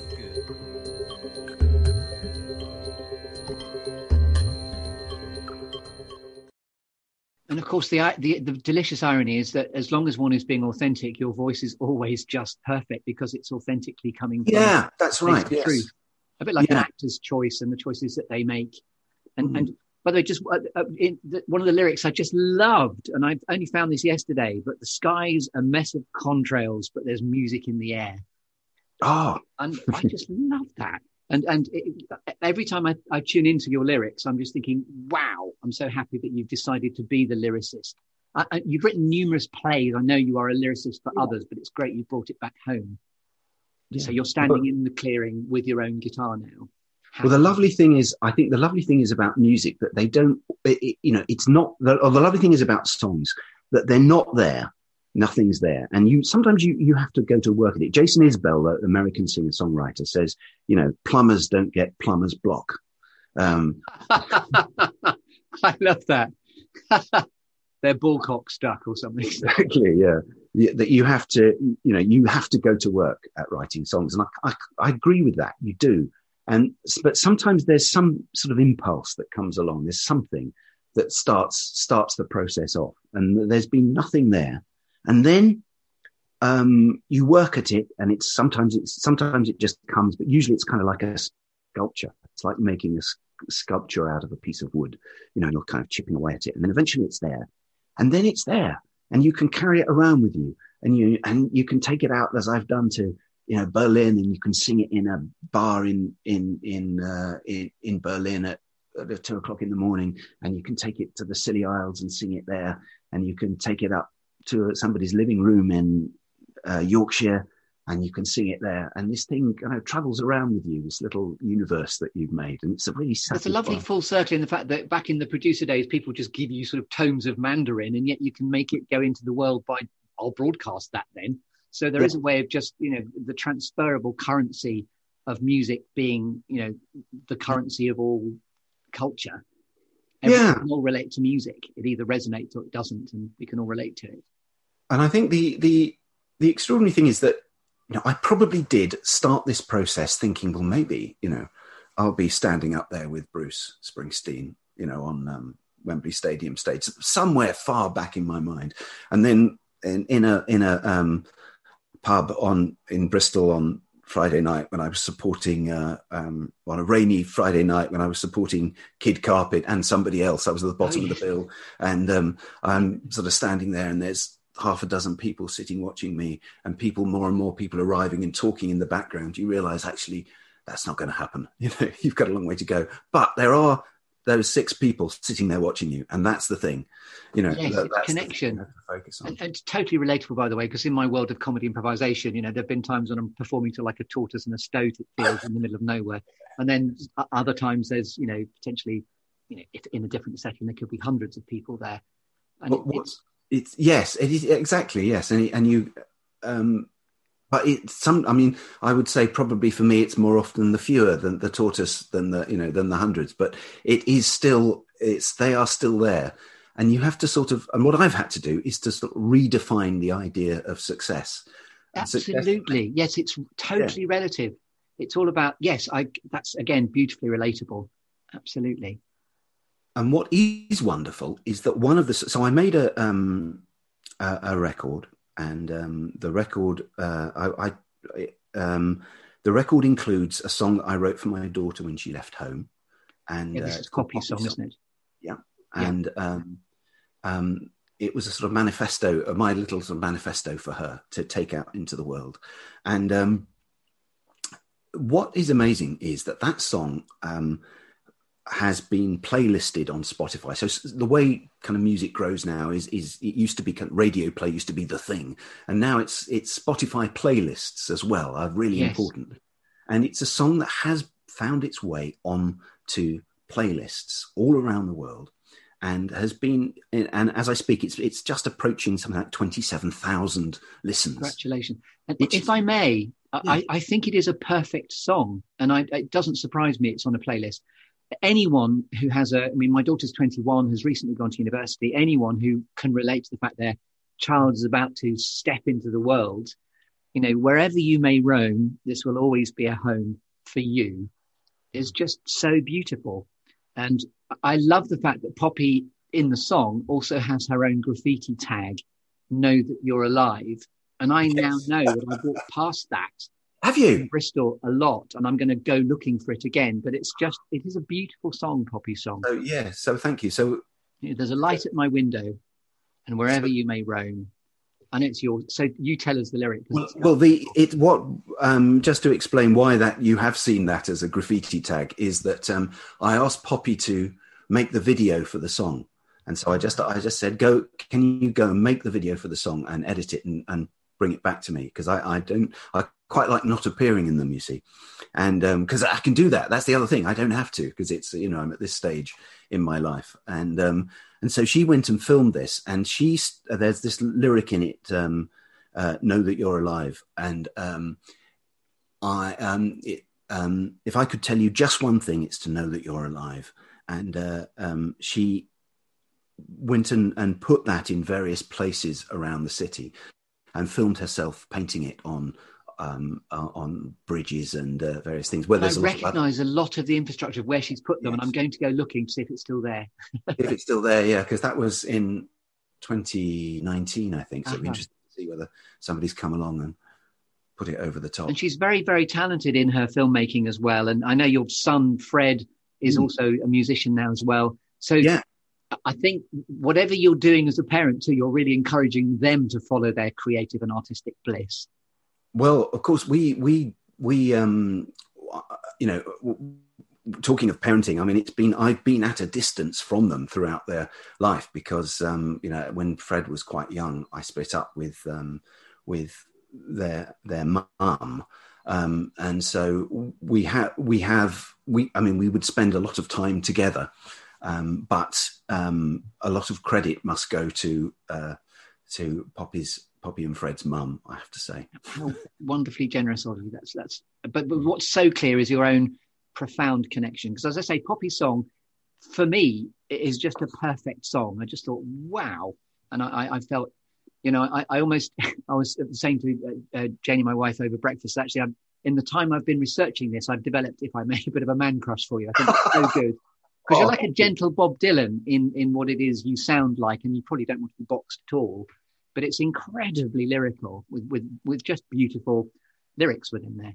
And of course, the, the the delicious irony is that as long as one is being authentic, your voice is always just perfect because it's authentically coming from yeah, that's right. the Yes. truth. A bit like Yeah. an actor's choice and the choices that they make. And Mm. and by the way, just uh, uh, in the, one of the lyrics I just loved, and I only found this yesterday. But the sky's a mess of contrails, but there's music in the air. Oh, And I just love that. And and it, every time I, I tune into your lyrics, I'm just thinking, wow, I'm so happy that you've decided to be the lyricist. I, I, you've written numerous plays. I know you are a lyricist for Yeah. others, but it's great you brought it back home. yeah. So you're standing But- in the clearing with your own guitar now. How- Well, the lovely thing is, I think the lovely thing is about music that they don't, it, it- you know, it's not, the, or the lovely thing is about songs that they're not there. Nothing's there. And you, sometimes you, you have to go to work at it. Jason Isbell, the American singer songwriter, says, you know, plumbers don't get plumber's block. Um, I love that. They're ballcock stuck or something. exactly. Yeah. Yeah, that you have to, you know, you have to go to work at writing songs. And I, I, I agree with that. You do. And, but sometimes there's some sort of impulse that comes along. There's something that starts, starts the process off, and there's been nothing there. And then, um, you work at it, and it's sometimes it's, sometimes it just comes, but usually it's kind of like a sculpture. It's like making a s- sculpture out of a piece of wood, you know, you're kind of chipping away at it. And then eventually it's there, and then it's there, and you can carry it around with you, and you, and you can take it out as I've done to, you know, Berlin, and you can sing it in a bar in, in, in, uh, in, in Berlin at, at two o'clock in the morning, and you can take it to the Scilly Isles and sing it there, and you can take it up to somebody's living room in uh, Yorkshire, and you can sing it there. And this thing kind of travels around with you, this little universe that you've made. And it's a really There's a lovely satisfying- full circle in the fact that back in the producer days, people just give you sort of tomes of Mandarin, and yet you can make it go into the world by, I'll broadcast that then. So there Yeah. is a way of just, you know, the transferable currency of music being, you know, the currency of all culture. Everyone Yeah. can all relate to music. It either resonates or it doesn't, and we can all relate to it. And I think the, the, the extraordinary thing is that, you know, I probably did start this process thinking, well, maybe, you know, I'll be standing up there with Bruce Springsteen, you know, on um, Wembley Stadium stage, somewhere far back in my mind. And then in, in a, in a um, pub on, in Bristol on Friday night when I was supporting, uh, um, on a rainy Friday night when I was supporting Kid Carpet and somebody else, I was at the bottom Oh, of the bill. And um, I'm sort of standing there, and there's half a dozen people sitting watching me, and people, more and more people arriving and talking in the background. You realize actually that's not going to happen. You know, you've got a long way to go, but there are those six people sitting there watching you. And that's the thing, you know, Yes, that, it's that's the thing connection. you have to focus on. And, and it's totally relatable, by the way, because in my world of comedy improvisation, you know, there have been times when I'm performing to like a tortoise and a stoat, it feels, in the middle of nowhere. And then o- other times there's, you know, potentially, you know, if in a different setting, there could be hundreds of people there. And What- it- what- it's, It's yes, it is exactly yes, and and you, um, but it's some. I mean, I would say probably for me, it's more often the fewer than the tortoise than the you know than the hundreds. But it is still it's they are still there, and you have to sort of. And what I've had to do is to sort of redefine the idea of success. And success- absolutely. Yes, it's totally relative. It's all about, yes, I, that's again, beautifully relatable. Absolutely. And what is wonderful is that one of the so I made a um a, a record, and um, the record uh, I, I um, the record includes a song that I wrote for my daughter when she left home, and Yeah, this uh, is it's called Poppy song, isn't it? Yeah, Yeah. and um, um, it was a sort of manifesto, uh, my little sort of manifesto for her to take out into the world, and um, what is amazing is that that song. Um, has been playlisted on Spotify. So s- the way kind of music grows now is, is it used to be kind of radio play used to be the thing. And now it's, it's Spotify playlists as well are really Yes. important. And it's a song that has found its way on to playlists all around the world, and has been, and as I speak, it's it's just approaching something like twenty-seven thousand listens. Congratulations. And Which if is, I may, yeah. I, I think it is a perfect song, and I, it doesn't surprise me it's on a playlist. Anyone who has a, I mean, my daughter's twenty-one, has recently gone to university. Anyone who can relate to the fact their child is about to step into the world, you know, wherever you may roam, this will always be a home for you, is just so beautiful. And I love the fact that Poppy in the song also has her own graffiti tag, "Know that you're alive." And I yes. now know that I've walked past that. Have you? In Bristol a lot, and I'm going to go looking for it again. But it's just, it is a beautiful song, Poppy song. Oh, yeah. So thank you. So there's a light at my window, and wherever so, you may roam. And it's your, so you tell us the lyric. Well, well, the, it, what, um, just to explain why that you have seen that as a graffiti tag is that, um, I asked Poppy to make the video for the song. And so I just, I just said, go, can you go and make the video for the song and edit it and, and bring it back to me? Cause I, I don't, I quite like not appearing in them, you see. And, um, cause I can do that. That's the other thing. I don't have to, cause it's, you know, I'm at this stage in my life. And, um, And so she went and filmed this, and she uh, there's this lyric in it, um, uh, "Know that you're alive." And um, I, um, it, um, if I could tell you just one thing, it's to know that you're alive. And uh, um, she went and, and put that in various places around the city, and filmed herself painting it on um, uh, on bridges and uh, various things. Where I recognise a lot of the infrastructure of where she's put them, yes. and I'm going to go looking to see if it's still there. If it's still there, yeah, because that was in twenty nineteen, I think. So uh-huh. it'd be interesting to see whether somebody's come along and put it over the top. And she's very, very talented in her filmmaking as well. And I know your son, Fred, is mm. also a musician now as well. So yeah. I think whatever you're doing as a parent too, you're really encouraging them to follow their creative and artistic bliss. Well, of course, we, we, we, um, you know, talking of parenting, I mean, it's been, I've been at a distance from them throughout their life because, um, you know, when Fred was quite young, I split up with, um, with their, their mum. Um, and so we have, we have, we, I mean, we would spend a lot of time together. Um, but um, a lot of credit must go to uh, to Poppy's Poppy and Fred's mum, I have to say. How wonderfully generous of you. That's that's. But, but what's so clear is your own profound connection. Because as I say, Poppy's song, for me, it is just a perfect song. I just thought, wow, and I, I felt, you know, I, I almost, I was saying to uh, uh, Janie, my wife, over breakfast. Actually, I'm, in the time I've been researching this, I've developed, if I may, a bit of a man crush for you. I think it's so good. Because you're like a gentle Bob Dylan in, in what it is you sound like, and you probably don't want to be boxed at all. But it's incredibly lyrical with, with, with just beautiful lyrics within there.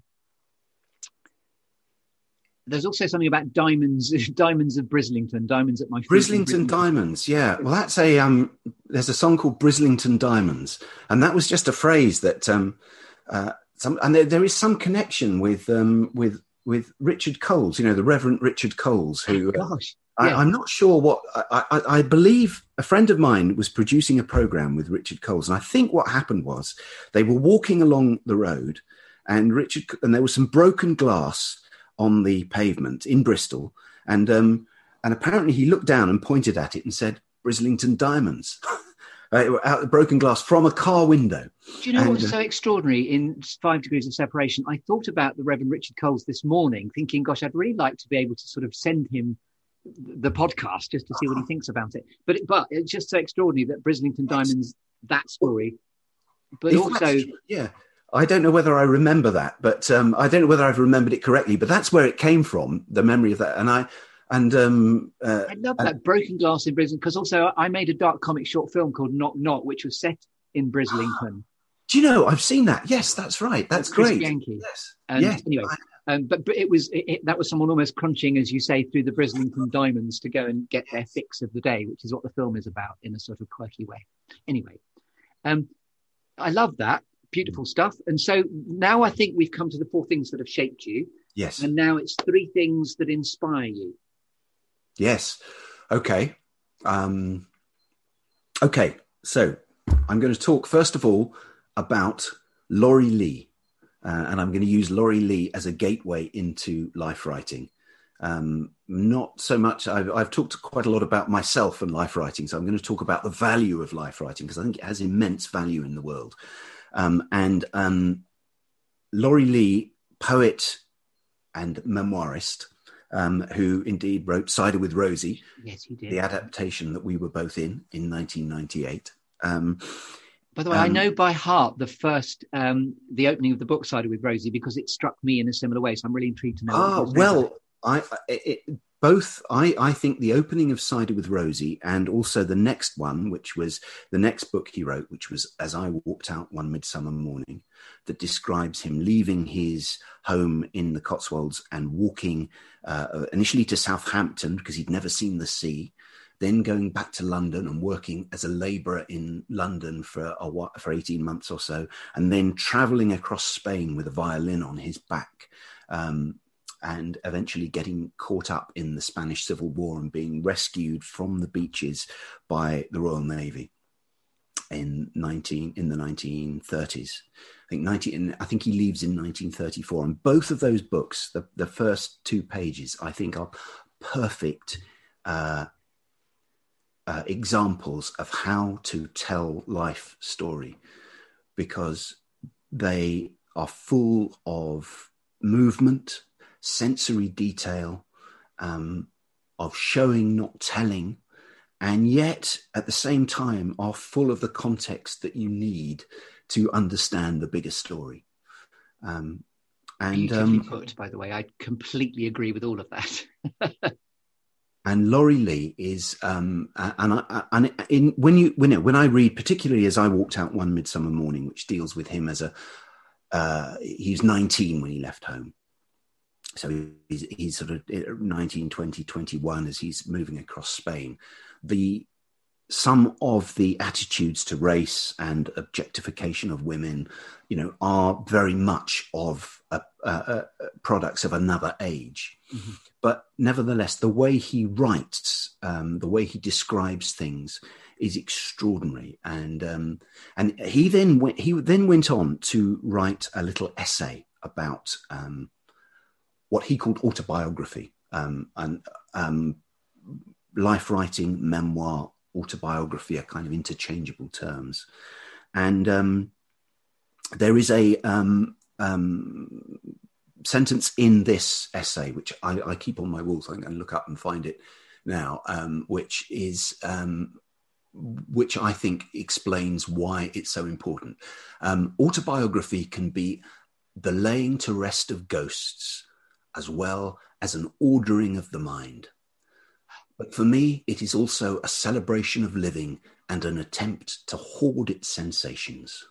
There's also something about diamonds, diamonds of Brislington, diamonds at my feet. Brislington Diamonds, yeah. Well, that's a um. There's a song called Brislington Diamonds, and that was just a phrase that um, uh, some, and there, there is some connection with um with. with Richard Coles, you know, the Reverend Richard Coles, who oh, gosh, I, yeah. I'm not sure what, I, I, I believe a friend of mine was producing a program with Richard Coles. And I think what happened was they were walking along the road and Richard, and there was some broken glass on the pavement in Bristol. And, um, and apparently he looked down and pointed at it and said, Brislington Diamonds. Uh, out the broken glass from a car window. Do you know and, what's so extraordinary in Five Degrees of Separation? I thought about the Reverend Richard Coles this morning, thinking, gosh, I'd really like to be able to sort of send him the podcast just to see what he thinks about it. But it, but it's just so extraordinary that Brislington Diamonds, that story. But also... Yeah, I don't know whether I remember that, but um, I don't know whether I've remembered it correctly, but that's where it came from, the memory of that. And I... And um, uh, I love that and, broken glass in Brislington, because also I made a dark comic short film called Knock Knock, which was set in Brislington. Do you know? I've seen that. Yes, that's right. That's Chris great. Yankee. Yes. And yes. Anyway, um, but, but it was it, it, that was someone almost crunching, as you say, through the Brislington diamonds to go and get their fix of the day, which is what the film is about in a sort of quirky way. Anyway, um, I love that. Beautiful stuff. And so now I think we've come to the four things that have shaped you. Yes. And now it's three things that inspire you. Yes. Okay. Um, okay. So I'm going to talk first of all about Laurie Lee, uh, and I'm going to use Laurie Lee as a gateway into life writing. Um, not so much. I've, I've talked quite a lot about myself and life writing, so I'm going to talk about the value of life writing because I think it has immense value in the world. Um, and um, Laurie Lee, poet and memoirist, um, who indeed wrote Cider with Rosie, yes, he did, the adaptation that we were both in in nineteen ninety-eight. Um, By the way, um, I know by heart the first, um, the opening of the book Cider with Rosie because it struck me in a similar way. So I'm really intrigued to know. Ah, well. I it, both I, I think the opening of Cider with Rosie and also the next one, which was the next book he wrote, which was As I Walked Out One Midsummer Morning, that describes him leaving his home in the Cotswolds and walking uh, initially to Southampton because he'd never seen the sea, then going back to London and working as a labourer in London for a while, for eighteen months or so, and then travelling across Spain with a violin on his back. Um, and eventually getting caught up in the Spanish Civil War and being rescued from the beaches by the Royal Navy in nineteen in the nineteen thirties. I think nineteen. I think he leaves in nineteen thirty-four. And both of those books, the, the first two pages, I think are perfect uh, uh, examples of how to tell life story, because they are full of movement, sensory detail, um, of showing, not telling, and yet at the same time are full of the context that you need to understand the bigger story. Um, and Beautifully um, put, by the way, I completely agree with all of that. and Laurie Lee is, um, and I, and in when you when when I read, particularly As I Walked Out One Midsummer Morning, which deals with him as a uh, he was nineteen when he left home. So he's, he's sort of nineteen, twenty, twenty-one as he's moving across Spain. The some of the attitudes to race and objectification of women, you know, are very much of a, a, a products of another age. Mm-hmm. But nevertheless, the way he writes, um, the way he describes things is extraordinary. And um, and he then went, he then went on to write a little essay about um, what he called autobiography, um, and um, life writing, memoir, autobiography are kind of interchangeable terms. And um, there is a um, um, sentence in this essay, which I, I keep on my walls. I'm going to look up and find it now, um, which is um, which I think explains why it's so important. Um, autobiography can be the laying to rest of ghosts, as well as an ordering of the mind. But for me, it is also a celebration of living and an attempt to hoard its sensations.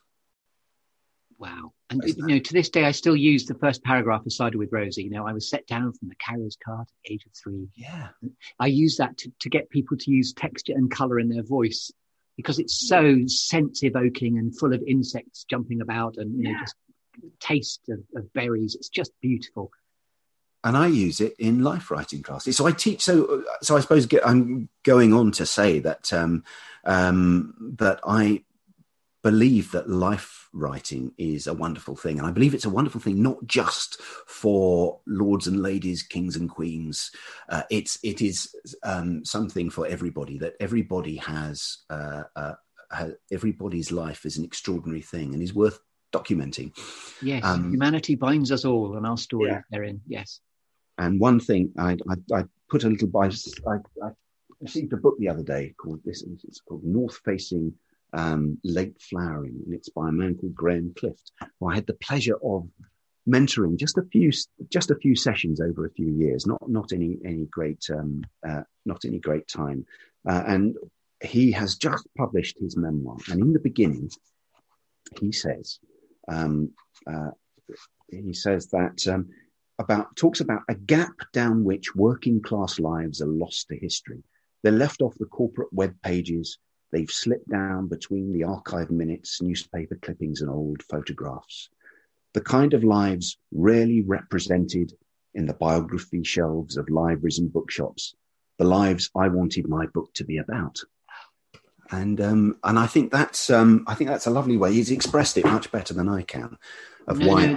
Wow. And, you know, to this day, I still use the first paragraph of Cider with Rosie. You know, I was set down from the carrier's cart at the age of three. Yeah. I use that to, to get people to use texture and colour in their voice because it's so sense-evoking and full of insects jumping about and, you know, yeah. just taste of, of berries. It's just beautiful. And I use it in life writing classes. So I teach. So, so I suppose get, I'm going on to say that um, um, that I believe that life writing is a wonderful thing, and I believe it's a wonderful thing not just for lords and ladies, kings and queens. Uh, it's it is um, something for everybody. That everybody has, uh, uh, has. Everybody's life is an extraordinary thing and is worth documenting. Yes, um, humanity binds us all, and our story yeah. therein. Yes. And one thing I, I, I put a little by, I, I received a book the other day called this, it's called North Facing um, Late Flowering, and it's by a man called Graham Clift, who I had the pleasure of mentoring just a few, just a few sessions over a few years, not, not any, any great, um, uh, not any great time. Uh, and he has just published his memoir. And in the beginning, he says, um, uh, he says that, um, about talks about a gap down which working class lives are lost to history. They're left off the corporate web pages. They've slipped down between the archive minutes, newspaper clippings, and old photographs. The kind of lives rarely represented in the biography shelves of libraries and bookshops. The lives I wanted my book to be about. And um, and I think that's um, I think that's a lovely way. He's expressed it much better than I can of no, why. No, I,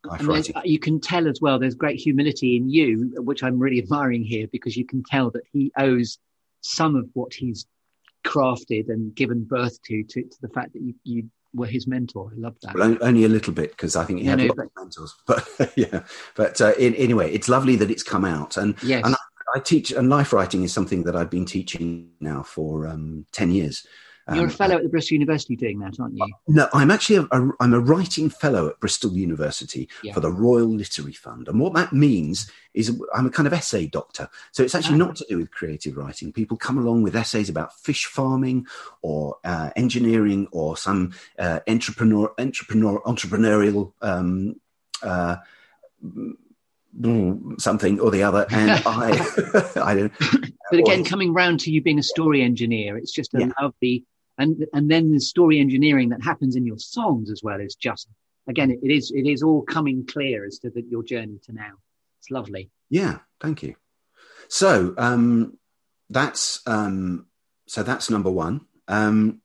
life and writing. you can tell as well, there's great humility in you, which I'm really admiring here, because you can tell that he owes some of what he's crafted and given birth to, to, to the fact that you, you were his mentor. I love that. Well, only a little bit, because I think he No, had no, lots but- of mentors. But yeah, but uh, in, anyway, it's lovely that it's come out. And, Yes. and I, I teach, and life writing is something that I've been teaching now for um, ten years. You're Um, a fellow at the Bristol University doing that, aren't you? No, I'm actually a, a, I'm a writing fellow at Bristol University Yeah. for the Royal Literary Fund. And what that means is I'm a kind of essay doctor. So it's actually Ah. not to do with creative writing. People come along with essays about fish farming or uh, engineering or some uh, entrepreneur, entrepreneur, entrepreneurial um, uh, something or the other. And I, I don't. But again, or- coming round to you being a story engineer, it's just a Yeah. lovely, and and then the story engineering that happens in your songs as well is just, again, it, it is it is all coming clear as to the, your journey to now. It's lovely. Yeah, thank you. So um, that's um, so that's number one. Um,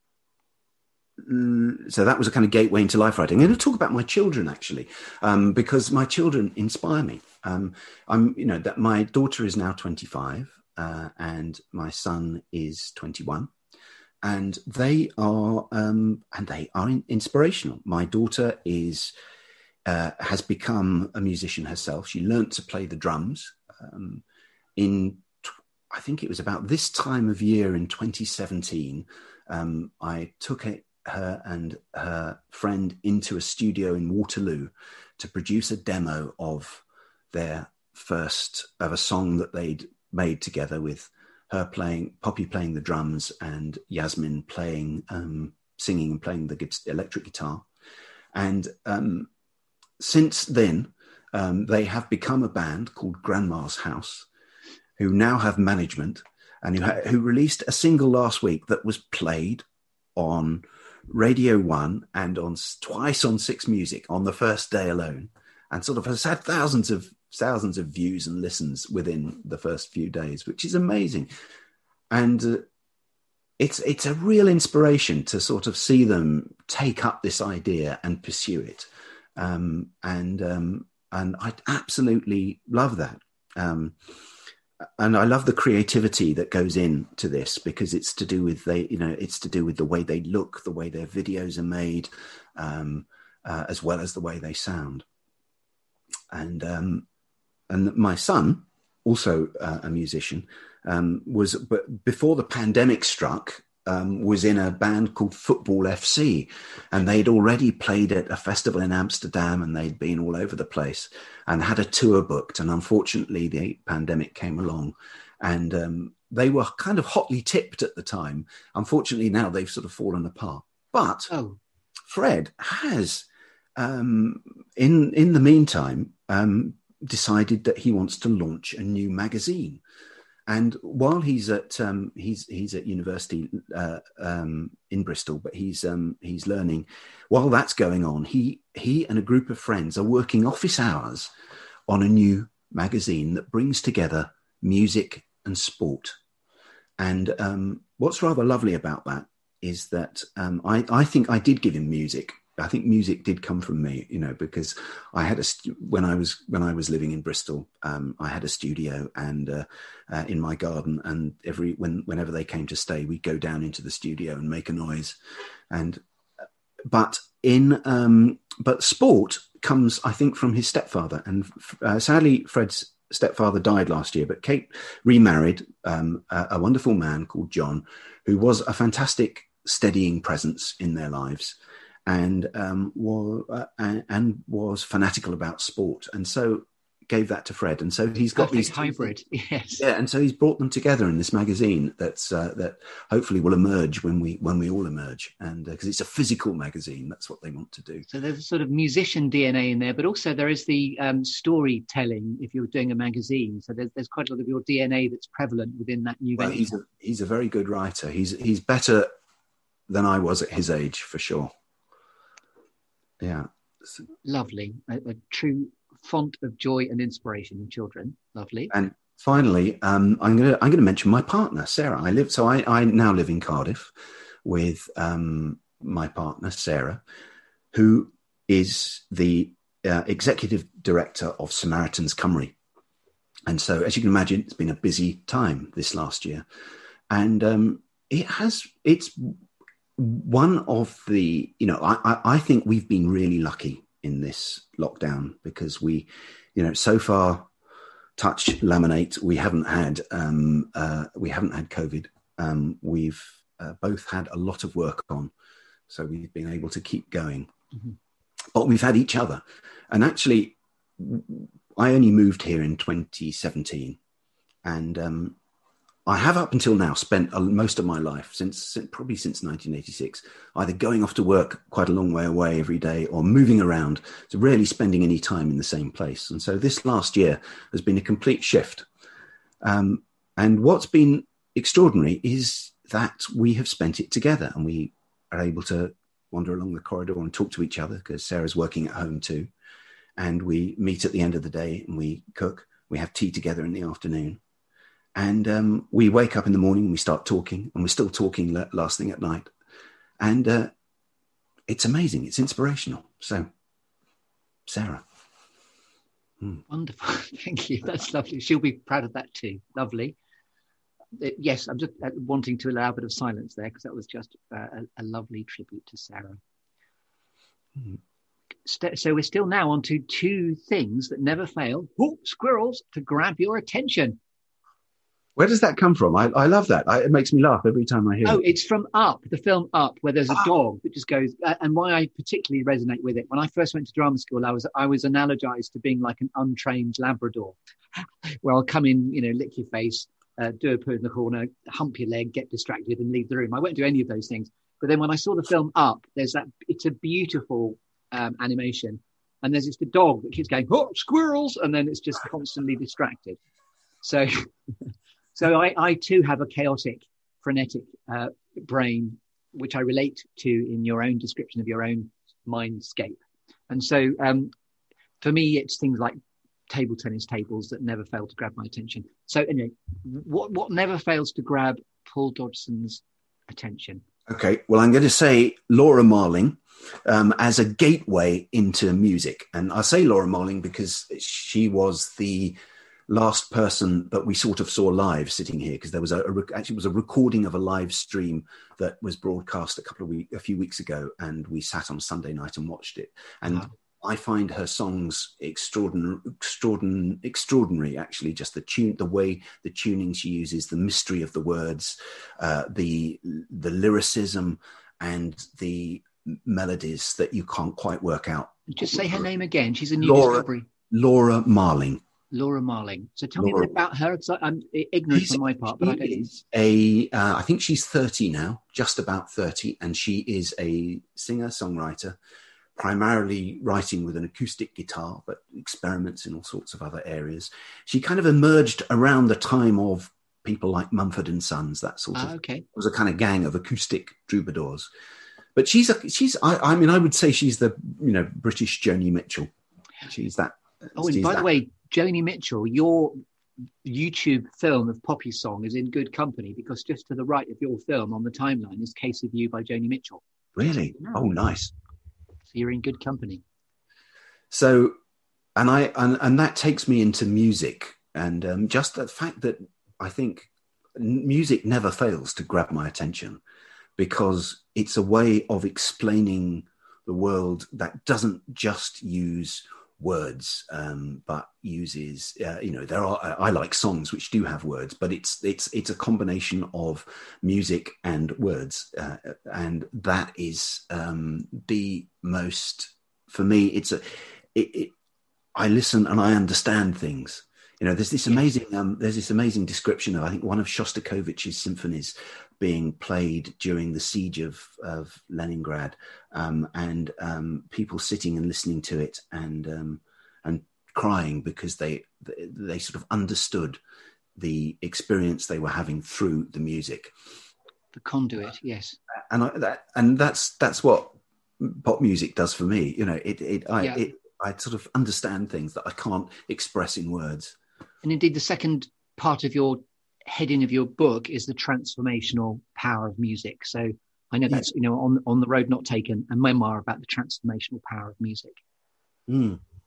mm, so that was a kind of gateway into life writing. I'm going to talk about my children actually, um, because my children inspire me. Um, I'm, you know, that my daughter is now twenty-five uh, and my son is twenty-one. And they are, um, and they are in, inspirational. My daughter is uh, has become a musician herself. She learnt to play the drums um, in, I think it was about this time of year in twenty seventeen. Um, I took it, her and her friend into a studio in Waterloo to produce a demo of their first of a song that they'd made together, with her playing, Poppy playing the drums and Yasmin playing, um, singing and playing the gu- electric guitar. And um, since then, um, they have become a band called Grandma's House, who now have management and who, ha- who released a single last week that was played on Radio One and on s- twice on Six Music on the first day alone, and sort of has had thousands of thousands of views and listens within the first few days, which is amazing. And uh, it's it's a real inspiration to sort of see them take up this idea and pursue it. Um, and um, and I absolutely love that. Um, and I love the creativity that goes into this, because it's to do with they, you know, it's to do with the way they look, the way their videos are made, um, uh, as well as the way they sound. And um, and my son, also uh, a musician, um, was but before the pandemic struck, um, was in a band called Football F C, and they'd already played at a festival in Amsterdam, and they'd been all over the place and had a tour booked. And unfortunately, the pandemic came along, and um, they were kind of hotly tipped at the time. Unfortunately, now they've sort of fallen apart. But Oh, Fred has, um, in in the meantime, um, decided that he wants to launch a new magazine. And while he's at um, he's he's at university uh, um, in Bristol, but he's um, he's learning. While that's going on, he he and a group of friends are working office hours on a new magazine that brings together music and sport. And um, what's rather lovely about that is that um, I, I think I did give him music. I think music did come from me, you know, because I had a st- when I was when I was living in Bristol, um, I had a studio and uh, uh, in my garden, and every when whenever they came to stay, we'd go down into the studio and make a noise. And but in um, but sport comes, I think, from his stepfather, and uh, sadly, Fred's stepfather died last year. But Kate remarried um, a, a wonderful man called John, who was a fantastic steadying presence in their lives. And um, was uh, and, and was fanatical about sport, and so gave that to Fred. And so he's got perfect these hybrid. Yes. yeah. And so he's brought them together in this magazine that's uh, that hopefully will emerge when we when we all emerge, and because uh, it's a physical magazine, that's what they want to do. So there's a sort of musician D N A in there, but also there is the um, storytelling. If you're doing a magazine, so there's there's quite a lot of your D N A that's prevalent within that new Well, venture. he's a he's a very good writer. He's he's better than I was at his age, for sure. Yeah. Lovely, a, a true font of joy and inspiration in children. Lovely. And finally, um, I'm gonna I'm gonna mention my partner, Sarah. I live so I, I now live in Cardiff with um, my partner, Sarah, who is the uh, executive director of Samaritans Cymru. And so, as you can imagine, it's been a busy time this last year. And um, it has, it's one of the, you know, I, I, I think we've been really lucky in this lockdown because we, you know, so far, touch laminate, we haven't had, um, uh, we haven't had COVID. Um, we've uh, both had a lot of work on. So we've been able to keep going. Mm-hmm. But we've had each other. And actually, I only moved here in twenty seventeen. And um, I have up until now spent most of my life, since probably since nineteen eighty-six, either going off to work quite a long way away every day or moving around, so rarely spending any time in the same place. And so this last year has been a complete shift. Um, and what's been extraordinary is that we have spent it together and we are able to wander along the corridor and talk to each other because Sarah's working at home too. And we meet at the end of the day and we cook. We have tea together in the afternoon. And um, we wake up in the morning and we start talking, and we're still talking last thing at night. And uh, it's amazing. It's inspirational. So, Sarah. Mm. Wonderful. Thank you. That's lovely. She'll be proud of that too. Lovely. Uh, yes, I'm just uh, wanting to allow a bit of silence there because that was just uh, a, a lovely tribute to Sarah. Mm. St- so we're still now on to two things that never fail. Ooh, squirrels to grab your attention. Where does that come from? I, I love that. I, it makes me laugh every time I hear oh, it. Oh, it's from Up, the film Up, where there's a oh. dog that just goes. Uh, and why I particularly resonate with it. When I first went to drama school, I was I was analogized to being like an untrained Labrador, where I'll come in, you know, lick your face, uh, do a poo in the corner, hump your leg, get distracted, and leave the room. I won't do any of those things. But then when I saw the film Up, there's that. It's a beautiful um, animation, and there's just a dog that keeps going, "Oh, squirrels!" and then it's just constantly distracted. So. So I, I too have a chaotic, frenetic uh, brain, which I relate to in your own description of your own mindscape. And so um, for me, it's things like table tennis tables that never fail to grab my attention. So anyway, what, what never fails to grab Paul Dodgson's attention? Okay, well, I'm going to say Laura Marling um, as a gateway into music. And I say Laura Marling because she was the last person that we sort of saw live sitting here, because there was a, a actually it was a recording of a live stream that was broadcast a couple of weeks, a few weeks ago, and we sat on Sunday night and watched it. And wow. I find her songs extraordinary, extraordinary, extraordinary. Actually, just the tune, the way the tuning she uses, the mystery of the words, uh, the the lyricism, and the melodies that you can't quite work out. Just say her name again. She's a new Laura, discovery. Laura Marling. Laura Marling. So tell Laura. me a bit about her, because I'm ignorant She's, on my part, but I don't is a, uh, I think she's thirty now, just about thirty, and she is a singer-songwriter, primarily writing with an acoustic guitar, but experiments in all sorts of other areas. She kind of emerged around the time of people like Mumford and Sons, that sort of, ah, okay. It was a kind of gang of acoustic troubadours. But she's, a, she's. I, I mean, I would say she's the, you know, British Joni Mitchell. She's that. Oh, and by that. the way, Joni Mitchell, your YouTube film of Poppy Song is in good company, because just to the right of your film on the timeline is Case of You by Joni Mitchell. Really? No. Oh, nice. So you're in good company. So, and I and, and that takes me into music, and um, just the fact that I think music never fails to grab my attention, because it's a way of explaining the world that doesn't just use words, um, but uses, uh, you know, there are, I like songs which do have words, but it's, it's, it's a combination of music and words. Uh, and that is um, the most, for me, it's a, it, it, I listen and I understand things. You know, there's this amazing, um, there's this amazing description of, I think, one of Shostakovich's symphonies being played during the siege of, of Leningrad, um, and um, people sitting and listening to it and um, and crying because they they sort of understood the experience they were having through the music. The conduit, yes. And I, that, and that's that's what pop music does for me. You know, it it I yeah. it I sort of understand things that I can't express in words. And indeed, the second part of your heading of your book is the transformational power of music. So I know that's, yeah. you know, on on the road not taken, a memoir about the transformational power of music. Mm.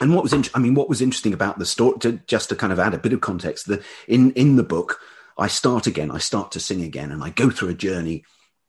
And what was, in, I mean, what was interesting about the story, to, just to kind of add a bit of context, the, in, in the book, I start again, I start to sing again, and I go through a journey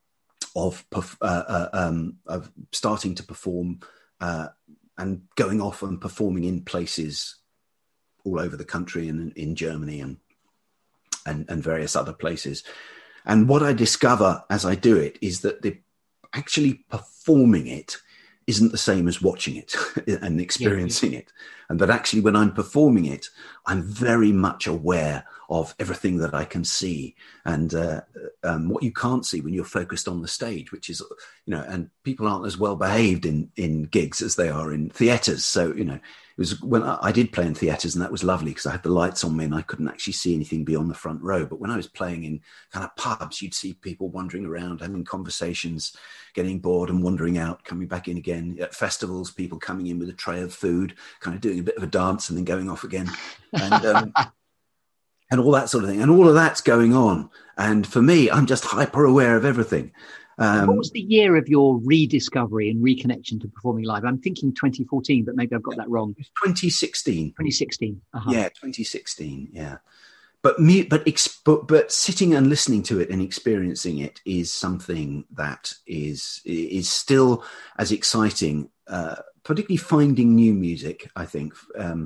of, uh, uh, um, of starting to perform uh, and going off and performing in places all over the country and in Germany and, and, and various other places. And what I discover as I do it is that the actually performing it isn't the same as watching it and experiencing yeah, yeah. it. And that actually when I'm performing it, I'm very much aware of everything that I can see and uh, um, what you can't see when you're focused on the stage, which is, you know, and people aren't as well behaved in, in gigs as they are in theatres. So, you know, it was when I, I did play in theatres, and that was lovely because I had the lights on me and I couldn't actually see anything beyond the front row. But when I was playing in kind of pubs, you'd see people wandering around, having conversations, getting bored and wandering out, coming back in again. At festivals, people coming in with a tray of food, kind of doing a bit of a dance and then going off again. And, um, and all that sort of thing. And all of that's going on. And for me, I'm just hyper aware of everything. Um, what was the year of your rediscovery and reconnection to performing live? I'm thinking twenty fourteen, but maybe I've got that wrong. twenty sixteen. twenty sixteen. Uh-huh. Yeah, twenty sixteen. Yeah. But me, but, but but sitting and listening to it and experiencing it is something that is is still as exciting. Uh, particularly finding new music, I think. Um,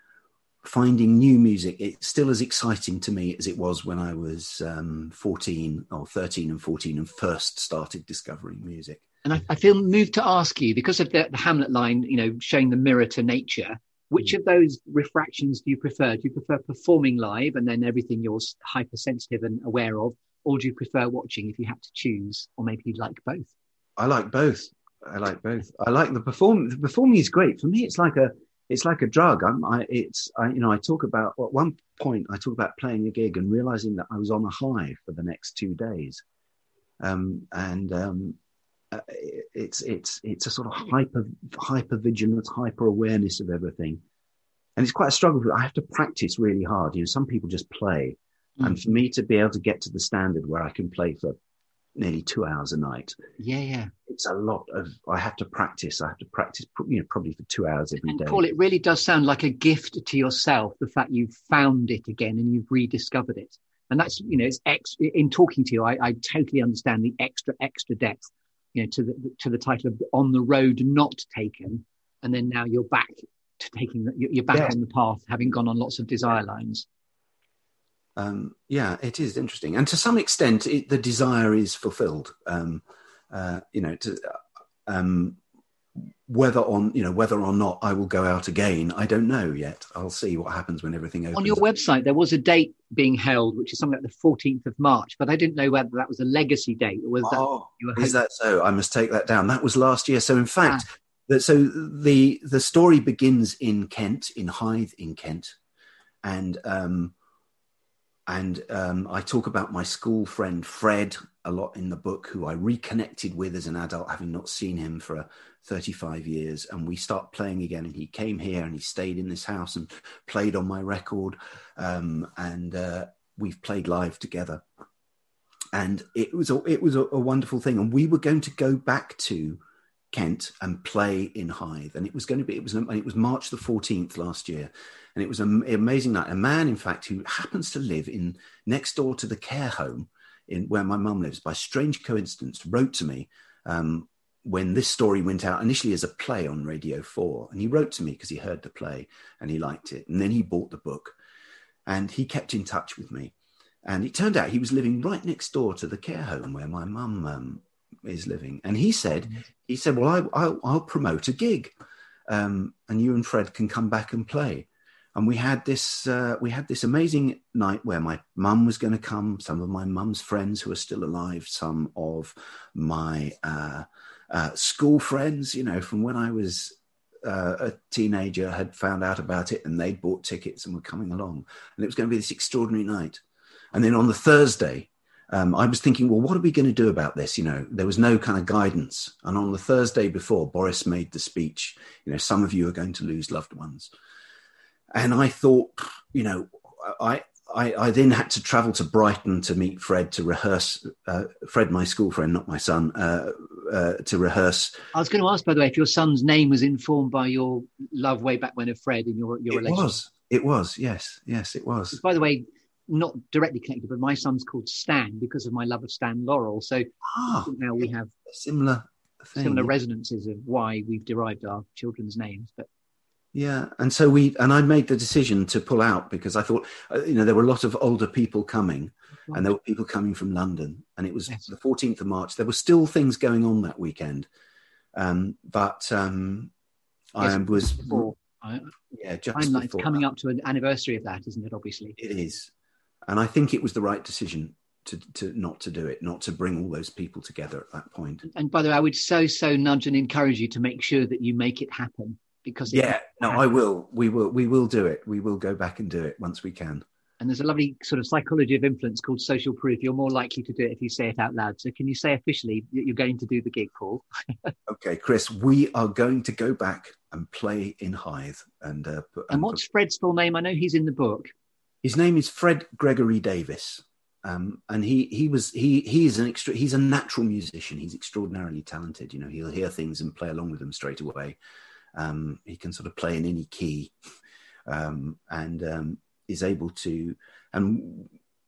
finding new music, it's still as exciting to me as it was when I was um, fourteen or thirteen and fourteen and first started discovering music. And I, I feel moved to ask you, because of the, the Hamlet line, you know, showing the mirror to nature, which of those refractions do you prefer? Do you prefer performing live and then everything you're hypersensitive and aware of, or do you prefer watching if you had to choose, or maybe you'd like both? I like both. I like both. I like the perform. The performing is great for me. It's like a, it's like a drug. I'm, I, it's, I, you know, I talk about at one point. I talk about playing a gig and realizing that I was on a high for the next two days, um, and um, uh, it's, it's, it's a sort of hyper, hyper vigilance, hyper awareness of everything, and it's quite a struggle. I have to practice really hard. You know, some people just play, mm-hmm. and for me to be able to get to the standard where I can play for nearly two hours a night. Yeah, yeah. It's a lot of, I have to practice. I have to practice, you know, probably for two hours every and day. Paul, it really does sound like a gift to yourself, the fact you've found it again and you've rediscovered it. And that's, you know, it's ex- in talking to you, I, I totally understand the extra, extra depth, you know, to the, to the title of On the Road Not Taken. And then now you're back to taking, the, you're back yes. on the path, having gone on lots of desire lines. Um, yeah, it is interesting. And to some extent, it, the desire is fulfilled. Um, uh, you know, to, um, whether on, you know, whether or not I will go out again, I don't know yet. I'll see what happens when everything opens. On your website, there was a date being held, which is something like the fourteenth of March, but I didn't know whether that was a legacy date or was oh, that. You were is hoping- that so? I must take that down. That was last year. So in fact, ah. the, so the, the story begins in Kent, in Hythe in Kent. And, um, And um, I talk about my school friend, Fred, a lot in the book, who I reconnected with as an adult, having not seen him for thirty-five years. And we start playing again. And he came here and he stayed in this house and played on my record. Um, and uh, we've played live together. And it was, a, it was a, a wonderful thing. And we were going to go back to Kent and play in Hythe. And it was going to be, it was, it was March the fourteenth last year. And it was an amazing night. A man, in fact, who happens to live in next door to the care home in where my mum lives, by strange coincidence, wrote to me um, when this story went out initially as a play on Radio four. And he wrote to me because he heard the play and he liked it. And then he bought the book and he kept in touch with me. And it turned out he was living right next door to the care home where my mum um, is living. And he said, he said, well, I, I'll, I'll promote a gig um, and you and Fred can come back and play. And we had this, uh, we had this amazing night where my mum was going to come, some of my mum's friends who are still alive, some of my uh, uh, school friends, you know, from when I was uh, a teenager, had found out about it and they'd bought tickets and were coming along. And it was going to be this extraordinary night. And then on the Thursday, um, I was thinking, well, what are we going to do about this? You know, there was no kind of guidance. And on the Thursday before, Boris made the speech, you know, some of you are going to lose loved ones. And I thought, you know, I I, I then had to travel to Brighton to meet Fred to rehearse. Uh, Fred, my school friend, not my son, uh, uh, to rehearse. I was going to ask, by the way, if your son's name was informed by your love way back when of Fred and your your It relationship. was. It was. Yes. Yes, it was. By the way, not directly connected, but my son's called Stan because of my love of Stan Laurel. So Ah, now we have a similar thing. similar yeah. resonances of why we've derived our children's names. But Yeah, and so we and I made the decision to pull out because I thought, uh, you know, there were a lot of older people coming, Right. and there were people coming from London, and it was Yes. the fourteenth of March. There were still things going on that weekend, um, but um, yes, I was before, I, yeah, just I'm like before coming that. up to an anniversary of that, isn't it? Obviously. It is, and I think it was the right decision to to not to do it, not to bring all those people together at that point. And by the way, I would so, so nudge and encourage you to make sure that you make it happen because it Yeah, no, I will. We will. We will do it. We will go back and do it once we can. And there's a lovely sort of psychology of influence called social proof. You're more likely to do it if you say it out loud. So can you say officially that you're going to do the gig, Paul? Okay, Chris, we are going to go back and play in Hythe. And, uh, put- And what's Fred's full name? I know he's in the book. his name is Fred Gregory Davis. Um, and he he was he he's an extra he's a natural musician. He's extraordinarily talented. You know, he'll hear things and play along with them straight away. Um, he can sort of play in any key, um, and um, is able to. And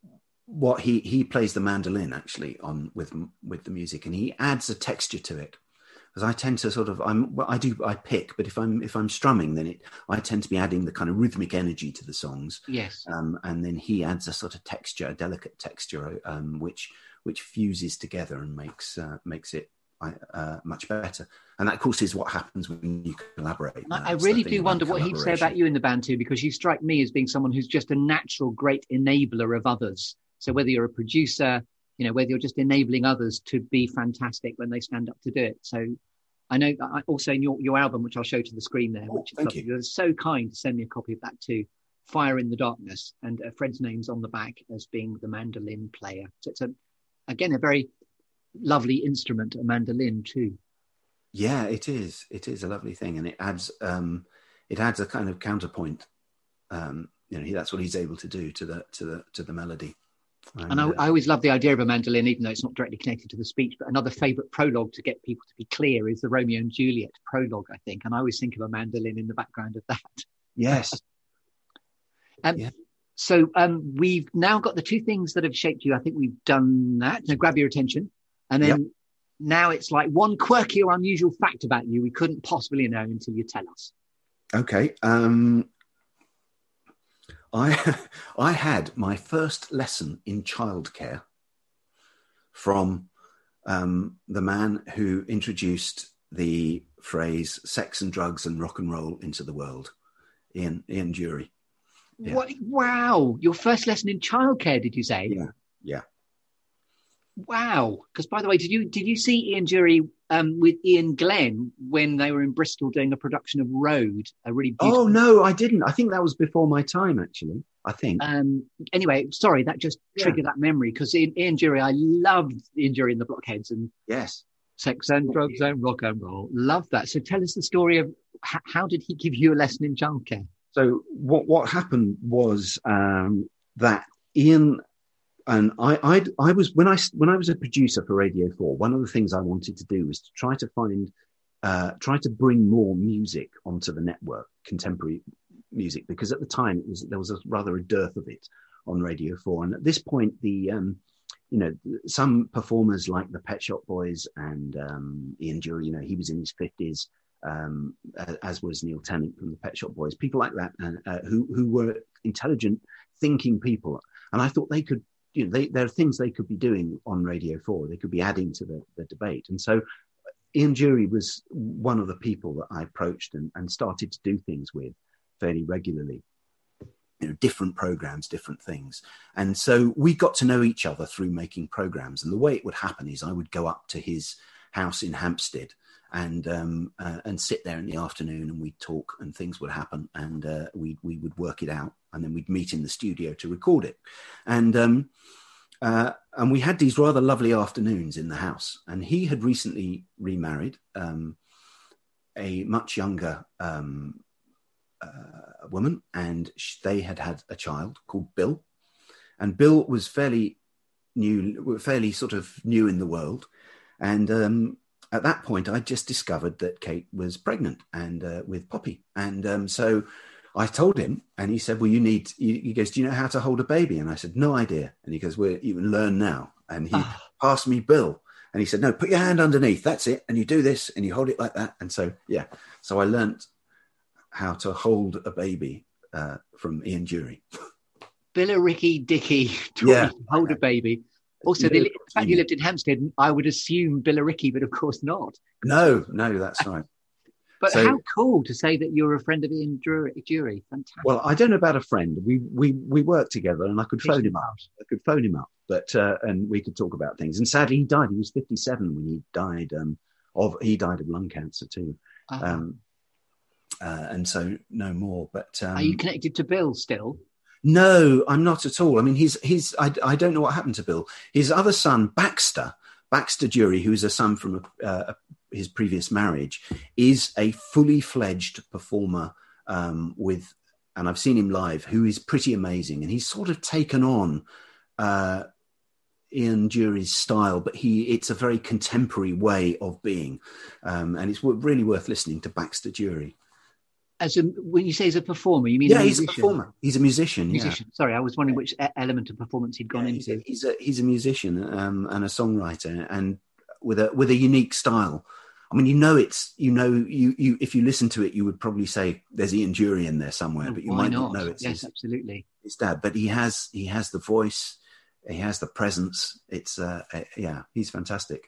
what he he plays the mandolin actually on with with the music, and he adds a texture to it. Because I tend to sort of I'm well, I do I pick, but if I'm if I'm strumming, then it I tend to be adding the kind of rhythmic energy to the songs. Yes. Um, and then he adds a sort of texture, a delicate texture, um, which which fuses together and makes uh, makes it uh, much better. And that, of course, is what happens when you collaborate. I, I That's the really thing do about wonder what he'd say about collaboration. you in the band too, because you strike me as being someone who's just a natural, great enabler of others. So whether you're a producer, you know, whether you're just enabling others to be fantastic when they stand up to do it. So I know I, also in your, your album, which I'll show to the screen there, Oh, which is thank lovely, you. you're so kind to send me a copy of that too. Fire in the Darkness, and uh, Fred's name's on the back as being the mandolin player. So it's a, again, a very lovely instrument, a mandolin too. Yeah, it is. It is a lovely thing, and it adds um, it adds a kind of counterpoint. Um, you know, he, that's what he's able to do to the to the to the melody. And I, uh, I always love the idea of a mandolin, even though it's not directly connected to the speech. But another favourite prologue to get people to be clear is the Romeo and Juliet prologue, I think. And I always think of a mandolin in the background of that. yes, Um, Yeah. So um, we've now got the two things that have shaped you. I think we've done that. Now grab your attention. And then Yep. now it's like one quirky or unusual fact about you we couldn't possibly know until you tell us. okay. Um, I I had my first lesson in childcare from um, the man who introduced the phrase "sex and drugs and rock and roll" into the world, Ian Ian Dury. Yeah. What? Wow. Your first lesson in childcare, did you say? Yeah, yeah. Wow. Because by the way, did you did you see Ian Dury um, with Ian Glenn when they were in Bristol doing a production of Road? A really beautiful. Oh no, I didn't. I think that was before my time, actually. I think. Um, anyway, sorry, that just Yeah. triggered that memory because Ian, Ian Dury, I loved Ian Dury and the Blockheads and yes. Sex and Drugs and Rock and Roll. Love that. So tell us the story of h- how did he give you a lesson in childcare? So what what happened was um, that Ian and I, I I was when I when I was a producer for Radio Four. One of the things I wanted to do was to try to find uh, try to bring more music onto the network, contemporary music, because at the time it was there was a rather a dearth of it on Radio Four. And at this point, the um, you know some performers like the Pet Shop Boys and um, Ian Dury, you know, he was in his fifties. Um, as was Neil Tennant from the Pet Shop Boys, people like that, uh, uh, who who were intelligent, thinking people, and I thought they could, you know, they, there are things they could be doing on Radio Four. They could be adding to the, the debate, and so Ian Dury was one of the people that I approached and, and started to do things with fairly regularly. You know, different programs, different things, and so we got to know each other through making programs. And the way it would happen is I would go up to his house in Hampstead. And um, uh, and sit there in the afternoon, and we'd talk, and things would happen, and uh, we we would work it out, and then we'd meet in the studio to record it, and um, uh, and we had these rather lovely afternoons in the house. And he had recently remarried um, a much younger um, uh, woman, and sh- they had had a child called Bill, and Bill was fairly new, fairly sort of new in the world. And um, at that point, I just discovered that Kate was pregnant and uh, with Poppy. And um, so I told him, and he said, well, you need, he goes, do you know how to hold a baby? And I said, no idea. And he goes, well, you can learn now. And he oh. passed me Bill. And he said, no, put your hand underneath. That's it. And you do this and you hold it like that. And so, yeah. So I learnt how to hold a baby uh, from Ian Dury. Billericay Dicky taught Yeah. you to hold a baby. Also, the, the fact you lived in Hampstead, I would assume Billericay, but of course not. No, no, that's right. But So- how cool to say that you're a friend of Ian Dury. Dury. Fantastic. Well, I don't know about a friend. We we we worked together, and I could phone him up. I could phone him up, but uh, and we could talk about things. And sadly, he died. He was fifty-seven when he died. Um, of he died of lung cancer too. Uh-huh. Um, uh, and so no more. But um, Are you connected to Bill still? no, I'm not at all. I mean, he's he's. I, I don't know what happened to Bill. His other son, Baxter, Baxter Dury, who's a son from a, uh, his previous marriage, is a fully fledged performer um, with, and I've seen him live, who is pretty amazing. And he's sort of taken on uh, Ian Dury's style, but he it's a very contemporary way of being, um, and it's w- really worth listening to Baxter Dury. As a, when you say he's a performer, you mean Yeah, a he's a musician? performer. He's a musician. Musician. Sorry, I was wondering which e- element of performance he'd Yeah, gone yeah he's, into. a, he's a he's a musician um, and a songwriter, and with a with a unique style. I mean, you know, it's you know, you you if you listen to it, you would probably say there's Ian Dury in there somewhere, but you Why might not? not know it's Yes, his, absolutely. his dad. But he has he has the voice, he has the presence. It's uh, uh yeah, he's fantastic.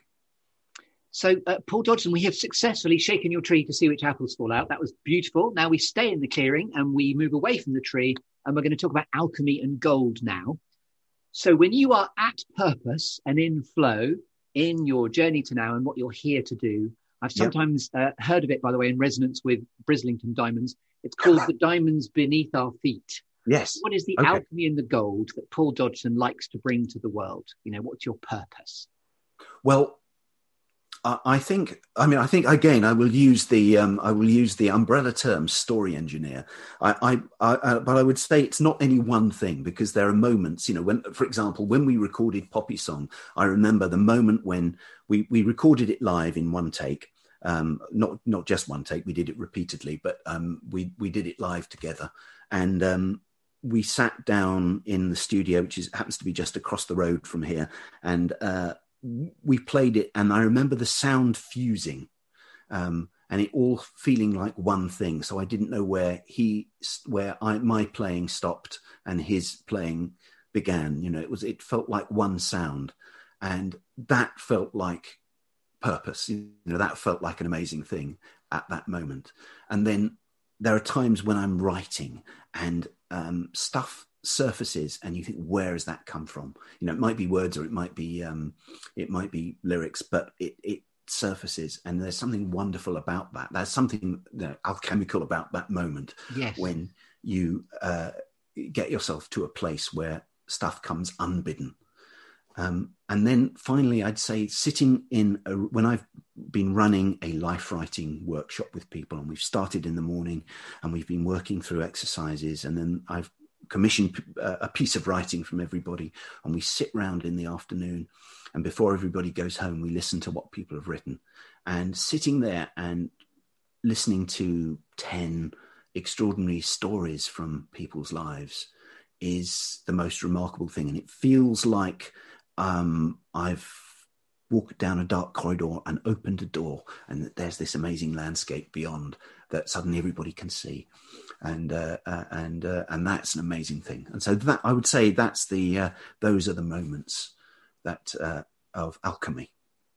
So, uh, Paul Dodgson, we have successfully shaken your tree to see which apples fall out. That was beautiful. Now we stay in the clearing and we move away from the tree, and we're going to talk about alchemy and gold now. So when you are at purpose and in flow in your journey to now and what you're here to do, I've sometimes uh, heard of it, by the way, in resonance with Brislington diamonds. It's called the diamonds beneath our feet. Yes. What is the Okay. alchemy and the gold that Paul Dodgson likes to bring to the world? You know, what's your purpose? Well, I I think. I mean, I think again. I will use the. Um, I will use the umbrella term story engineer. I, I, I uh, but I would say it's not any one thing, because there are moments. You know, when, for example, when we recorded Poppy Song, I remember the moment when we we recorded it live in one take. Um, not not just one take. We did it repeatedly, but um, we we did it live together, and um, we sat down in the studio, which is happens to be just across the road from here, and. Uh, we played it, and I remember the sound fusing um, and it all feeling like one thing. So I didn't know where he, where I, my playing stopped and his playing began. You know, it was, it felt like one sound, and that felt like purpose. You know, that felt like an amazing thing at that moment. And then there are times when I'm writing and um, stuff surfaces and you think, where has that come from? You know, it might be words or it might be um it might be lyrics, but it it surfaces, and there's something wonderful about that. There's something, you know, alchemical about that moment. Yes. When you uh get yourself to a place where stuff comes unbidden. Um, and then finally, I'd say sitting in a, when I've been running a life writing workshop with people, and we've started in the morning and we've been working through exercises, and then I've commissioned a piece of writing from everybody, and we sit round in the afternoon, and before everybody goes home, we listen to what people have written. And sitting there and listening to ten extraordinary stories from people's lives is the most remarkable thing. And it feels like um, I've walked down a dark corridor and opened a door, and there's this amazing landscape beyond that suddenly everybody can see. And uh, uh, and uh, and that's an amazing thing. And so that, I would say, that's the uh, those are the moments that uh, of alchemy.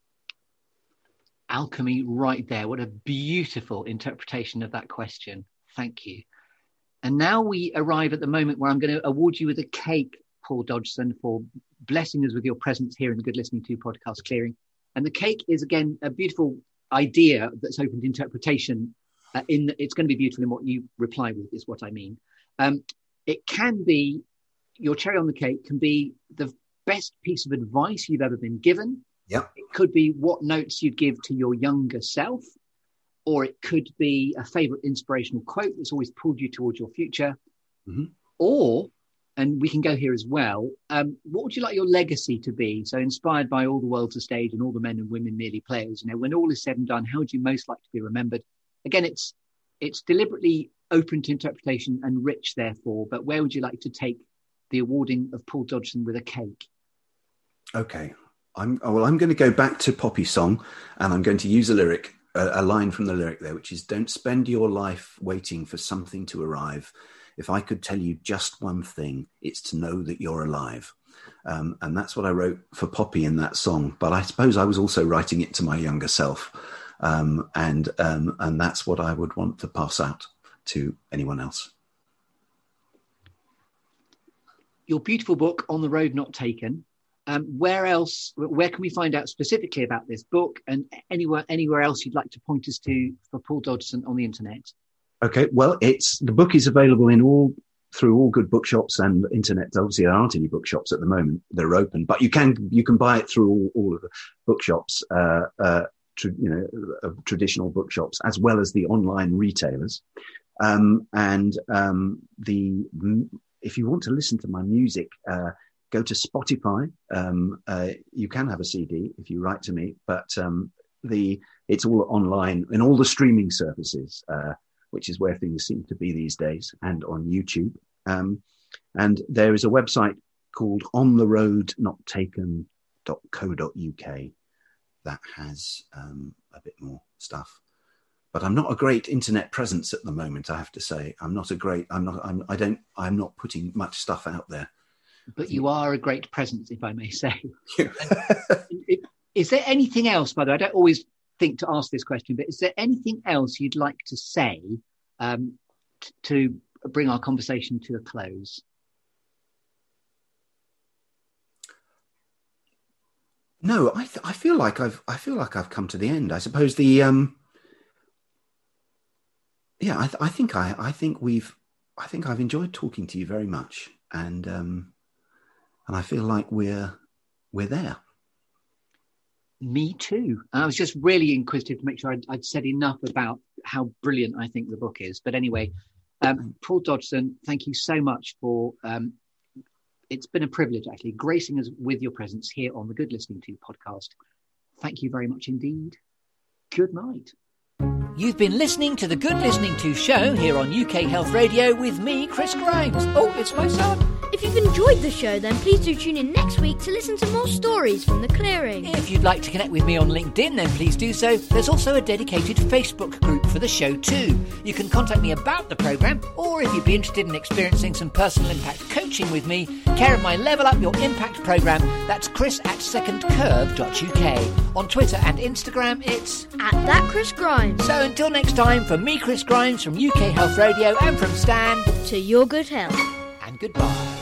Alchemy, right there. What a beautiful interpretation of that question. Thank you. And now we arrive at the moment where I'm going to award you with a cake, Paul Dodgson, for blessing us with your presence here in the Good Listening To podcast clearing. And the cake is, again, a beautiful idea that's open to interpretation. Uh, in the, it's going to be beautiful in what you reply with, is what I mean. Um, it can be, your cherry on the cake can be the best piece of advice you've ever been given. Yep. It could be what notes you'd give to your younger self, or it could be a favorite inspirational quote that's always pulled you towards your future. Mm-hmm. Or and we can go here as well. Um, what would you like your legacy to be? So inspired by All the World's a Stage and All the Men and Women Merely Players, you know, when all is said and done, how would you most like to be remembered? Again, it's it's deliberately open to interpretation and rich, therefore, but where would you like to take the awarding of Paul Dodgson with a cake? Okay. I'm, well, I'm going to go back to Poppy's song, and I'm going to use a lyric, a, a line from the lyric there, which is, don't spend your life waiting for something to arrive. If I could tell you just one thing, it's to know that you're alive. Um, and that's what I wrote for Poppy in that song. But I suppose I was also writing it to my younger self. Um, and um, and that's what I would want to pass out to anyone else. Your beautiful book, On the Road Not Taken. Um, where else, where can we find out specifically about this book, and anywhere anywhere else you'd like to point us to for Paul Dodgson on the internet? Okay, well, it's the book is available in all through all good bookshops and internet. Obviously, there aren't any bookshops at the moment; they're open, but you can you can buy it through all, all of the bookshops, uh, uh, tr- you know, uh, traditional bookshops, as well as the online retailers. Um, and um, the if you want to listen to my music, uh, go to Spotify. Um, uh, you can have a C D if you write to me, but um, the it's all online in all the streaming services. Uh, which is where things seem to be these days, and on YouTube. Um, and there is a website called on the road not taken dot co dot uk that has um, a bit more stuff. But I'm not a great internet presence at the moment, I have to say. I'm not a great, I'm not, I'm, I don't, I'm not putting much stuff out there. But you are a great presence, if I may say. Is there anything else, by the way? I don't always think to ask this question, but is there anything else you'd like to say um, t- to bring our conversation to a close? No, I th- I feel like I've I feel like I've come to the end. I suppose the um yeah I th- I think I I think we've I think I've enjoyed talking to you very much, and um and I feel like we're we're there. Me too. I was just really inquisitive to make sure I'd, I'd said enough about how brilliant I think the book is. But anyway, um, Paul Dodgson, thank you so much for, um, it's been a privilege actually, gracing us with your presence here on the Good Listening To podcast. Thank you very much indeed. Good night. You've been listening to the Good Listening To show here on U K Health Radio with me, Chris Grimes. Oh, it's my son. If you've enjoyed the show, then please do tune in next week to listen to more stories from The Clearing. If you'd like to connect with me on LinkedIn, then please do so. There's also a dedicated Facebook group for the show too. You can contact me about the programme, or if you'd be interested in experiencing some personal impact coaching with me, care of my Level Up Your Impact programme, that's chris at second curve dot u k. On Twitter and Instagram, it's At That Chris Grimes. So until next time, from me, Chris Grimes, from U K Health Radio, and from Stan, To your good health. and goodbye.